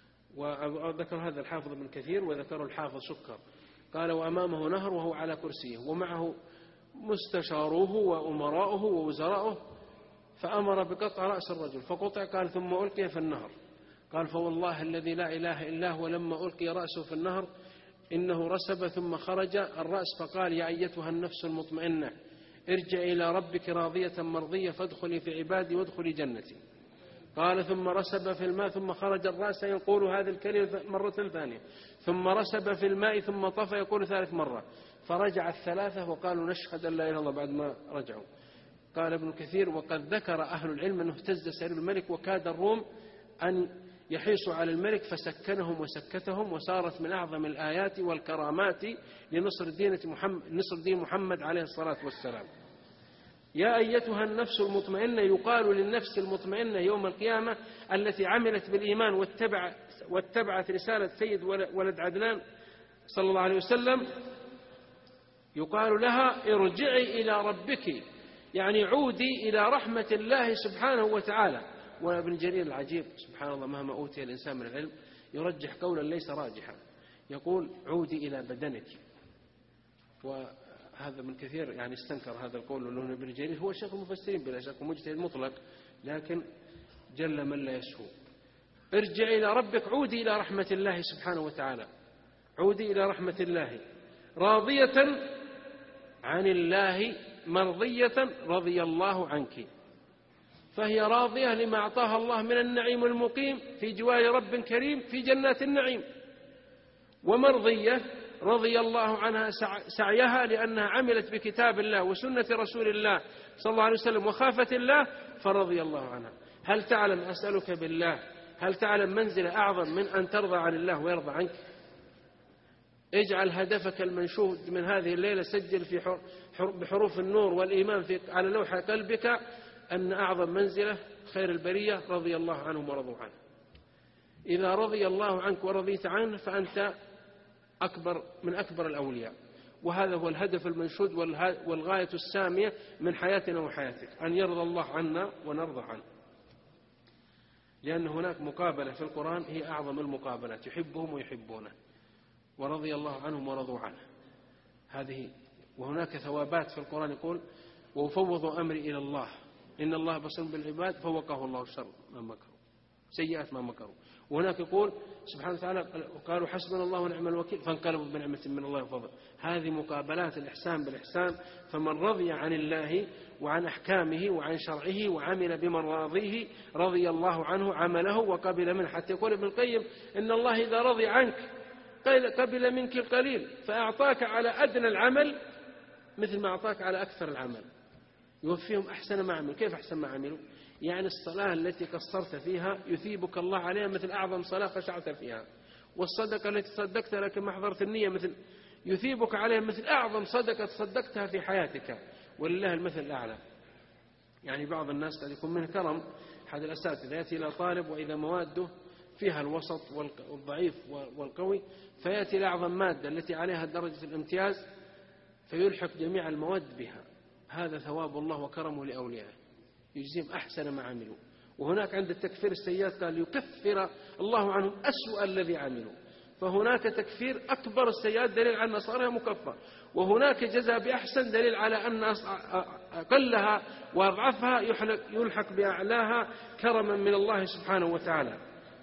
وذكر هذا الحافظ ابن كثير وذكره الحافظ سكر. قال وأمامه نهر وهو على كرسيه ومعه مستشاروه وأمراؤه ووزراؤه، فأمر بقطع رأس الرجل فقطع. قال ثم ألقي في النهر. قال فوالله الذي لا إله إلا هو لما ألقي رأسه في النهر إنه رسب ثم خرج الرأس فقال يا أيتها النفس المطمئنة ارجع إلى ربك راضية مرضية فادخلي في عبادي وادخلي جنتي. قال ثم رسب في الماء ثم خرج الرأس يقول هذه الكلمة مرة ثانية، ثم رسب في الماء ثم طفى يقول ثالث مرة، فرجع الثلاثة وقالوا نشهد أن لا إله إلا الله بعد ما رجعوا. قال ابن كثير وقد ذكر أهل العلم أنه اهتز سرير الملك وكاد الروم أن يحيصوا على الملك فسكنهم وسكتهم، وصارت من أعظم الآيات والكرامات لنصر دين محمد, نصر دين محمد عليه الصلاة والسلام. يا أيتها النفس المطمئنة يقال للنفس المطمئنة يوم القيامة التي عملت بالإيمان واتبع واتبعت رسالة سيد ولد عدنان صلى الله عليه وسلم، يقال لها ارجعي إلى ربك، يعني عودي إلى رحمة الله سبحانه وتعالى. وابن جرير العجيب سبحان الله مهما أوتي الإنسان من العلم يرجح قولا ليس راجحا، يقول عودي إلى بدنك. وهذا من كثير يعني استنكر هذا القول، لأن ابن جرير هو شيخ المفسرين بلا شك ومجتهد مطلق، لكن جل من لا يسهو. ارجع إلى ربك، عودي إلى رحمة الله سبحانه وتعالى، عودي إلى رحمة الله راضية عن الله مرضية رضي الله عنك. فهي راضية لما أعطاها الله من النعيم المقيم في جوار رب كريم في جنات النعيم، ومرضية رضي الله عنها سعيها لأنها عملت بكتاب الله وسنة رسول الله صلى الله عليه وسلم وخافت الله فرضي الله عنها. هل تعلم، أسألك بالله، هل تعلم منزلة أعظم من أن ترضى عن الله ويرضى عنك؟ اجعل هدفك المنشود من هذه الليلة، سجل في بحروف النور والإيمان في على لوح قلبك أن أعظم منزلة خير البرية رضي الله عنهم ورضوا عنه. إذا رضي الله عنك ورضيت عنه فأنت أكبر من أكبر الأولياء، وهذا هو الهدف المنشود والغاية السامية من حياتنا وحياتك، أن يرضى الله عنا ونرضى عنه. لأن هناك مقابلة في القرآن هي أعظم المقابلات، يحبهم ويحبونه، ورضي الله عنهم ورضوا عنه. هذه وهناك ثوابات في القرآن يقول وأفوض أمري إلى الله إن الله بصير بالعباد فوقه الله الشر ما مكروا سيئات ما مكروا. وهناك يقول سبحانه وتعالى قالوا حسبنا الله ونعم الوكيل فانقلبوا بنعمة من الله وفضل. هذه مقابلات الإحسان بالإحسان. فمن رضي عن الله وعن أحكامه وعن شرعه وعمل بمراضيه رضي الله عنه عمله وقبل منه. حتى يقول ابن القيم إن الله إذا رضي عنك قبل منك القليل فأعطاك على أدنى العمل مثل ما أعطاك على أكثر العمل، يوفيهم أحسن ما عملوا. كيف أحسن ما عملوا؟ يعني الصلاة التي قصرت فيها يثيبك الله عليها مثل أعظم صلاة خشعت فيها، والصدقة التي صدقت لكن ما حضرت النية مثل يثيبك عليها مثل أعظم صدقة صدقتها في حياتك، ولله المثل الأعلى. يعني بعض الناس قد يكون منه كرم، أحد الأساتذة يأتي إلى طالب وإذا مواده فيها الوسط والضعيف والقوي فيأتي لأعظم مادة التي عليها درجة الامتياز فيلحق جميع المواد بها. هذا ثواب الله وكرمه لأوليائه، يجزيهم أحسن ما عملوا. وهناك عند التكفير السيئات قال يكفر الله عنهم أسوأ الذي عملوا. فهناك تكفير أكبر السيئات دليل على أن صارها مكفر، وهناك جزاء بأحسن دليل على أن أقلها وأضعفها يلحق بأعلاها كرما من الله سبحانه وتعالى.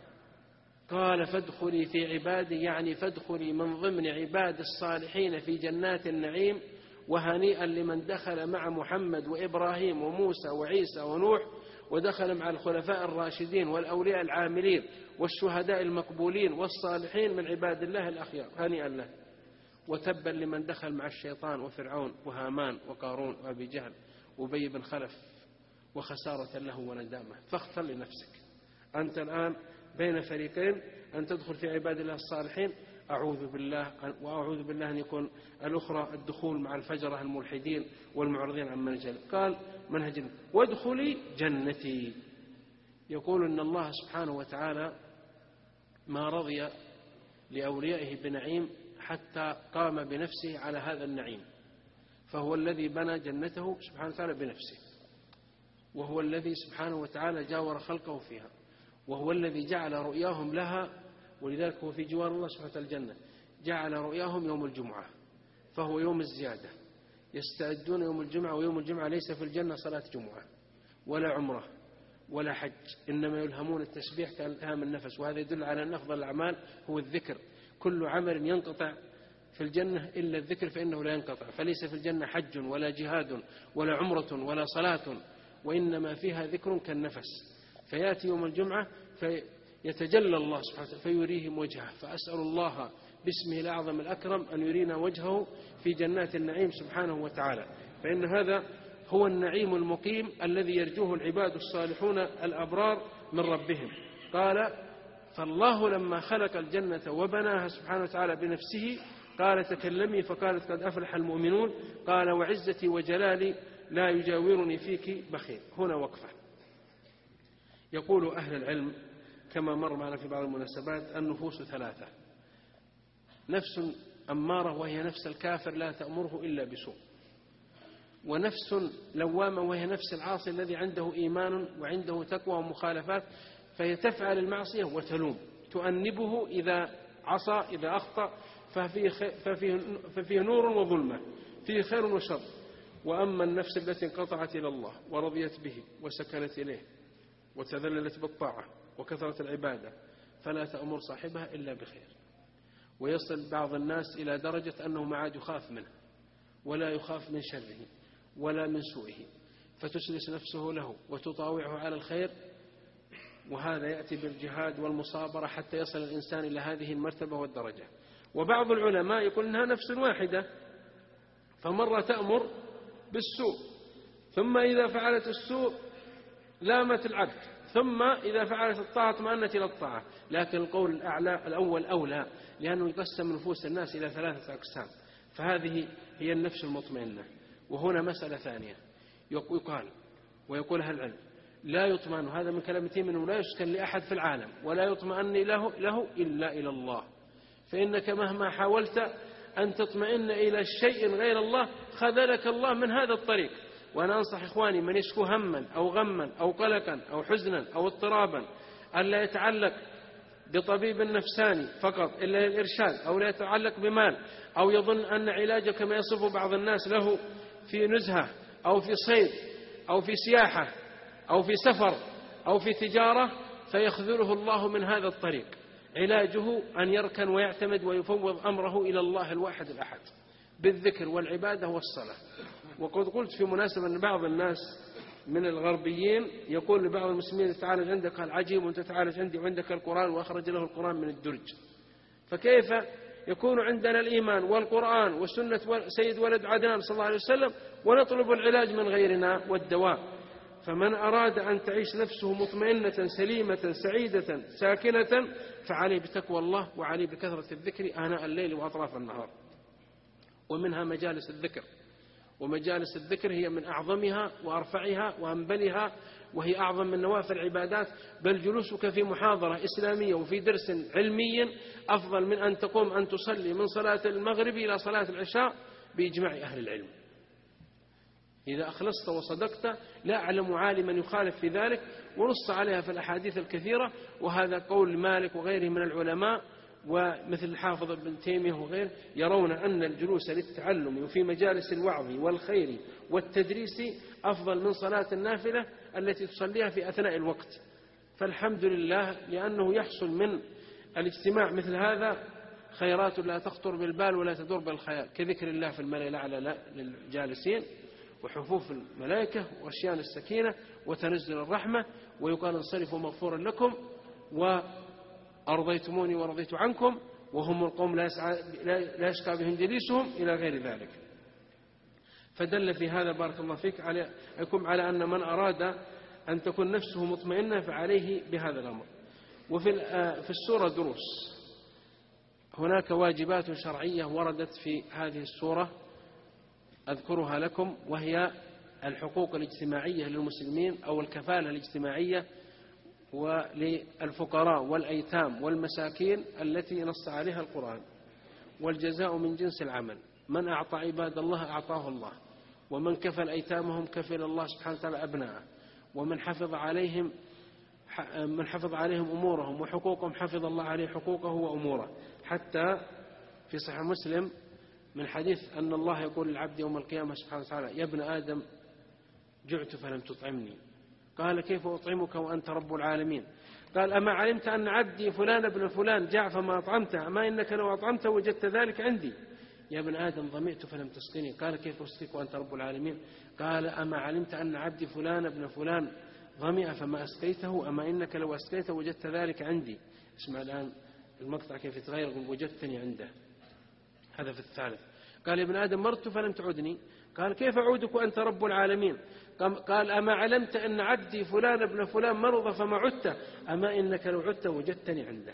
قال فادخلي في عبادي، يعني فادخلي من ضمن عباد الصالحين في جنات النعيم، وهنيئا لمن دخل مع محمد وإبراهيم وموسى وعيسى ونوح، ودخل مع الخلفاء الراشدين والأولياء العاملين والشهداء المقبولين والصالحين من عباد الله الأخيار، هنيئا له. وتبا لمن دخل مع الشيطان وفرعون وهامان وقارون وأبي جهل وأبي بن خلف، وخسارة له وندامة. فاختر لنفسك، أنت الآن بين فريقين، أن تدخل في عباد الله الصالحين أعوذ بالله وأعوذ بالله أن يكون الأخرى الدخول مع الفجرة الملحدين والمعرضين عن منهج. قال منهج وادخلي جنتي. يقول إن الله سبحانه وتعالى ما رضي لأوليائه بنعيم حتى قام بنفسه على هذا النعيم، فهو الذي بنى جنته سبحانه وتعالى بنفسه، وهو الذي سبحانه وتعالى جاور خلقه فيها، وهو الذي جعل رؤياهم لها. ولذلك هو في جوار الله سبحانه وتعالى الجنة جعل رؤياهم يوم الجمعة، فهو يوم الزيادة، يستعدون يوم الجمعة، ويوم الجمعة ليس في الجنة صلاة جمعة ولا عمرة ولا حج، إنما يلهمون التسبيح كالهام النفس. وهذا يدل على أن أفضل الأعمال هو الذكر. كل عمل ينقطع في الجنة إلا الذكر فإنه لا ينقطع، فليس في الجنة حج ولا جهاد ولا عمرة ولا صلاة، وإنما فيها ذكر كالنفس. فيأتي يوم الجمعة فيتجلى الله سبحانه وتعالى فيريهم وجهه. فأسأل الله باسمه الأعظم الأكرم أن يرينا وجهه في جنات النعيم سبحانه وتعالى، فإن هذا هو النعيم المقيم الذي يرجوه العباد الصالحون الأبرار من ربهم. قال فالله لما خلق الجنة وبناها سبحانه وتعالى بنفسه قال تكلمي، فقالت قد أفلح المؤمنون. قال وعزتي وجلالي لا يجاورني فيك بخيل. هنا وقفة. يقول أهل العلم كما مر معنا في بعض المناسبات النفوس ثلاثة: نفس أمارة وهي نفس الكافر لا تأمره إلا بسوء، ونفس لوامة وهي نفس العاصي الذي عنده إيمان وعنده تقوى ومخالفات، فهي تفعل المعصية وتلوم تؤنبه إذا عصى إذا أخطأ، ففيه, ففيه, ففيه نور وظلمة، فيه خير وشر. وأما النفس التي انقطعت إلى الله ورضيت به وسكنت إليه وتذللت بالطاعة وكثرة العبادة فلا تأمر صاحبها إلا بخير. ويصل بعض الناس إلى درجة أنه ما عاد يخاف منه ولا يخاف من شره ولا من سوءه، فتسلس نفسه له وتطاوعه على الخير، وهذا يأتي بالجهاد والمصابرة حتى يصل الإنسان إلى هذه المرتبة والدرجة. وبعض العلماء يقول إنها نفس واحدة، فمرة تأمر بالسوء ثم إذا فعلت السوء لامت العبد، ثم إذا فعلت الطاعة اطمأنت إلى الطاعة. لكن القول الأعلى الأول أولى، لأنه يقسم نفوس الناس إلى ثلاثة أقسام، فهذه هي النفس المطمئنة. وهنا مسألة ثانية يقال ويقول أهل العلم لا يطمئن، هذا من كلام تيمن، لا يسكن لأحد في العالم ولا يطمئن له, له إلا إلى الله، فإنك مهما حاولت أن تطمئن إلى شيء غير الله خذلك الله من هذا الطريق. وأنا أنصح إخواني من يشكو هما أو غما أو قلقا أو حزنا أو اضطرابا ألا يتعلق بطبيب نفساني فقط إلا الإرشاد، أو لا يتعلق بمال، أو يظن أن علاجه كما يصف بعض الناس له في نزهة أو في صيد أو في سياحة أو في سفر أو في تجارة، فيخذله الله من هذا الطريق. علاجه أن يركن ويعتمد ويفوض أمره إلى الله الواحد الأحد بالذكر والعبادة والصلاة. وقد قلت في مناسبة أن بعض الناس من الغربيين يقول لبعض المسلمين تعالج عندك العجيب وأنت تعالج عندي وعندك القرآن، وأخرج له القرآن من الدرج. فكيف يكون عندنا الإيمان والقرآن وسنة سيد ولد عدنان صلى الله عليه وسلم ونطلب العلاج من غيرنا والدواء؟ فمن أراد أن تعيش نفسه مطمئنة سليمة سعيدة ساكنة فعليه بتقوى الله، وعليه بكثرة الذكر آناء الليل وأطراف النهار. ومنها مجالس الذكر، ومجالس الذكر هي من أعظمها وأرفعها وأنبلها، وهي أعظم من نوافل العبادات. بل جلوسك في محاضرة إسلامية وفي درس علمي أفضل من أن تقوم أن تصلي من صلاة المغرب إلى صلاة العشاء بإجماع أهل العلم. إذا أخلصت وصدقت لا أعلم عالما يخالف في ذلك، ونص عليها في الأحاديث الكثيرة. وهذا قول مالك وغيره من العلماء، ومثل الحافظ ابن تيمية وغيره، يرون أن الجلوس للتعلم وفي مجالس الوعظ والخير والتدريس أفضل من صلاة النافلة التي تصليها في أثناء الوقت. فالحمد لله، لأنه يحصل من الاجتماع مثل هذا خيرات لا تخطر بالبال ولا تدور بالخيال، كذكر الله في الملأ الأعلى للجالسين، وحفوف الملائكة وأشيان السكينة وتنزل الرحمة، ويقال انصرفوا مغفورا لكم وأرضيتموني ورضيت عنكم، وهم القوم لا يشقى بهم جليسهم، إلى غير ذلك. فدل في هذا بارك الله فيك عليكم على أن من أراد أن تكون نفسه مطمئنة فعليه بهذا الأمر. وفي في السورة دروس، هناك واجبات شرعية وردت في هذه السورة أذكرها لكم، وهي الحقوق الاجتماعية للمسلمين أو الكفالة الاجتماعية وللفقراء والأيتام والمساكين التي نص عليها القرآن. والجزاء من جنس العمل، من أعطى عباد الله أعطاه الله، ومن كفل أيتامهم كفل الله سبحانه وتعالى أبناءه، ومن حفظ عليهم من حفظ عليهم أمورهم وحقوقهم حفظ الله عليه حقوقه وأموره. حتى في صحيح مسلم من حديث أن الله يقول للعبد يوم القيامة سبحانه وتعالى: يا ابن آدم جعت فلم تطعمني. قال: كيف أطعمك وأنت رب العالمين؟ قال: أما علمت أن عبدي فلان ابن فلان جاع فما أطعمته؟ أما إنك لو أطعمته وجدت ذلك عندي. يا ابن آدم ظمئت فلم تسقني. قال: كيف أسقيك وأنت رب العالمين؟ قال: أما علمت أن عبدي فلان ابن فلان ظمئ فما أسقيته؟ أما إنك لو أسقيته وجدت ذلك عندي. اسمع الآن المقطع كيف يتغير: وجدتني عنده. هذا في الثالث. قال: يا ابن آدم مرت فلم تعدني. قال: كيف أعودك وأنت رب العالمين؟ قال: أما علمت أن عبدي فلان ابن فلان مرض فما عدت؟ أما إنك لو عدت وجدتني عنده.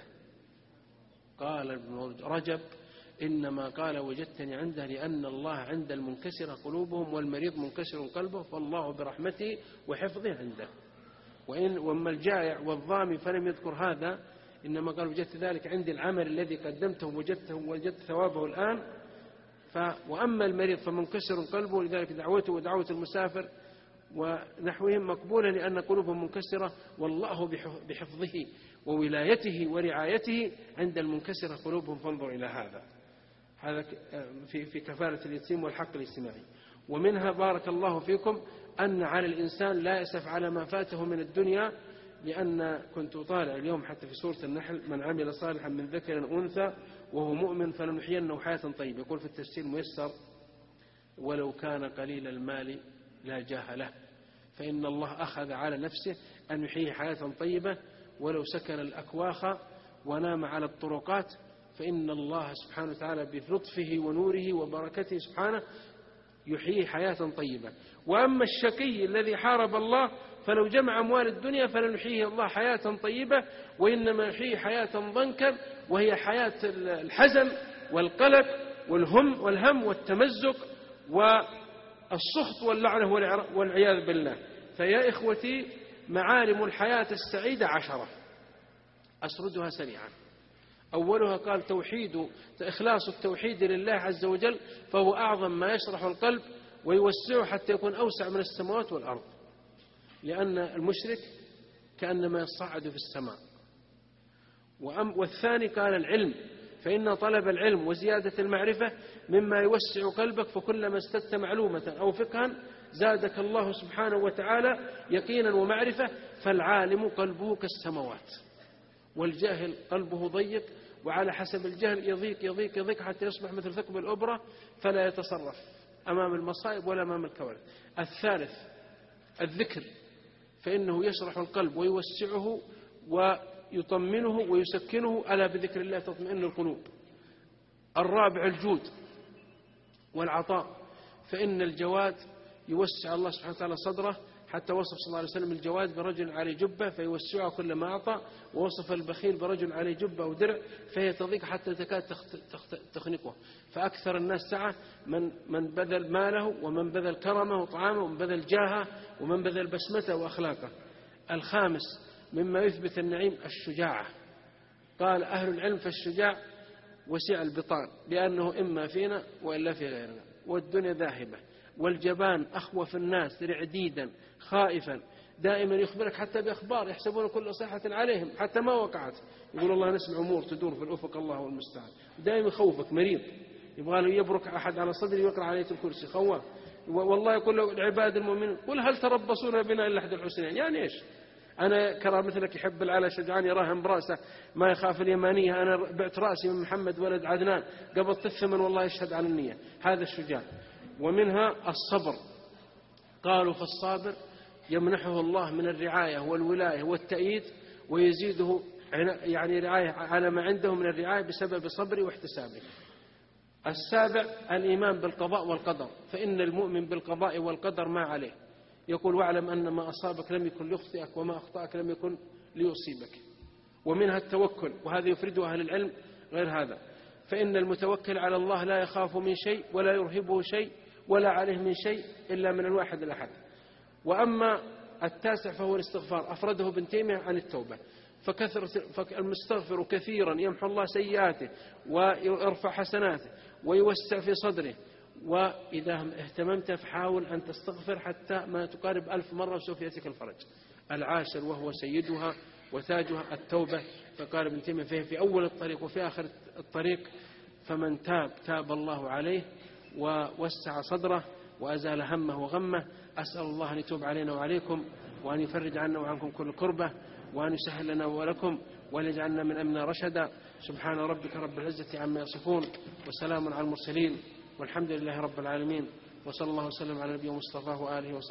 قال ابن رجب: إنما قال وجدتني عنده لأن الله عند المنكسر قلوبهم والمريض منكسر قلبه، فالله برحمته وحفظه عنده. وإن وأما الجائع والظامي فلم يذكر هذا، إنما قال وجدت ذلك عندي، العمل الذي قدمته وجدته وجدت ثوابه الآن. ف وأما المريض فمنكسر قلبه، لذلك دعوته ودعوة المسافر ونحوهم مقبولة لأن قلوبهم منكسرة، والله بحفظه وولايته ورعايته عند المنكسرة قلوبهم، فانظر إلى هذا. هذا في في كفالة اليتيم والحق الاجتماعي. ومنها بارك الله فيكم أن على الإنسان لا يأسف على ما فاته من الدنيا، لأن كنت أطالع اليوم حتى في سورة النحل: من عمل صالحا من ذكر أنثى وهو مؤمن فلنحيينه حياة طيبة. يقول في التفسير ميسر: ولو كان قليل المال لا جاه له. فإن الله أخذ على نفسه أن يحيي حياة طيبة، ولو سكن الأكواخ ونام على الطرقات فإن الله سبحانه وتعالى بلطفه ونوره وبركته سبحانه يحيي حياة طيبة. وأما الشقي الذي حارب الله فلو جمع أموال الدنيا فلن يحييه الله حياة طيبة، وإنما يحيي حياة ضنكا، وهي حياة الحزن والقلق والهم والهم والتمزق والسخط واللعنة والعياذ بالله. فيا إخوتي، معالم الحياة السعيدة عشرة أسردها سريعا. أولها قال توحيد إخلاص التوحيد لله عز وجل، فهو أعظم ما يشرح القلب ويوسعه حتى يكون أوسع من السماوات والأرض، لأن المشرك كأنما يصعد في السماء. والثاني قال العلم، فإن طلب العلم وزيادة المعرفة مما يوسع قلبك، فكلما ازددت معلومة أو فقها زادك الله سبحانه وتعالى يقينا ومعرفة. فالعالم قلبه كالسماوات، والجاهل قلبه ضيق، وعلى حسب الجهل يضيق يضيق يضيق حتى يصبح مثل ثقب الأبرة فلا يتصرف أمام المصائب ولا أمام الكوارث. الثالث الذكر، فإنه يشرح القلب ويوسعه ويطمنه ويسكنه، ألا بذكر الله تطمئن القلوب. الرابع الجود والعطاء، فإن الجواد يوسع الله سبحانه وتعالى صدره، حتى وصف صلى الله عليه وسلم الجواد برجل عليه جبة فيوسعها كلما أعطى، ووصف البخيل برجل عليه جبة أو درع فهي تضيق حتى تكاد تخنقه. فأكثر الناس سعة من من بذل ماله، ومن بذل كرمه وطعامه، ومن بذل جاهه، ومن بذل بسمته وأخلاقه. الخامس مما يثبت النعيم الشجاعة، قال أهل العلم فالشجاع وسع البطان، لأنه إما فينا وإلا في غيرنا، والدنيا ذاهبة. والجبان أخوف الناس رعديدا خائفا، دائما يخبرك حتى بأخبار يحسبون كل صيحة عليهم حتى ما وقعت، يقول الله نسمع أمور تدور في الأفق الله والمستعان، دائما يخوفك. مريض يبغى له يبرك أحد على صدري ويقرأ عليه الكرسي، خواف. والله يقول له العباد المؤمنين قل هل تربصون بنا إلا أحد الحسنين. يعني إيش؟ أنا كرا مثلك يحب العلا شجعان يراهم برأسه ما يخاف اليمانية، أنا بعت رأسي من محمد ولد عدنان قبضت الثمن والله يشهد على النية. هذا الشجاع. ومنها الصبر، قالوا فالصابر يمنحه الله من الرعاية والولاية والتأييد، ويزيده يعني رعاية على ما عنده من الرعاية بسبب صبره واحتسابه. السابع الإيمان بالقضاء والقدر، فإن المؤمن بالقضاء والقدر ما عليه، يقول واعلم أن ما أصابك لم يكن ليخطئك وما أخطأك لم يكن ليصيبك. ومنها التوكل، وهذا يفرده أهل العلم غير هذا، فإن المتوكل على الله لا يخاف من شيء ولا يرهبه شيء ولا عليه من شيء إلا من الواحد الأحد. وأما التاسع فهو الاستغفار، أفرده ابن تيمية عن التوبة، فكثر المستغفر كثيرا يمحو الله سيئاته ويرفع حسناته ويوسع في صدره. وإذا اهتممت فحاول أن تستغفر حتى ما تقارب ألف مرة وسوف يأتيك الفرج. العاشر وهو سيدها وتاجها التوبة، فقال ابن تيمية فيه في أول الطريق وفي آخر الطريق، فمن تاب تاب الله عليه ووسع صدره وأزال همه وغمه. أسأل الله أن يتوب علينا وعليكم، وأن يفرج عنا وعنكم كل كربة، وأن يسهل لنا ولكم، وأن يجعلنا من أمنا رشدا. سبحان ربك رب العزة عما يصفون، وسلام على المرسلين، والحمد لله رب العالمين، وصلى الله وسلم على نبينا مصطفى وآله وصحبه.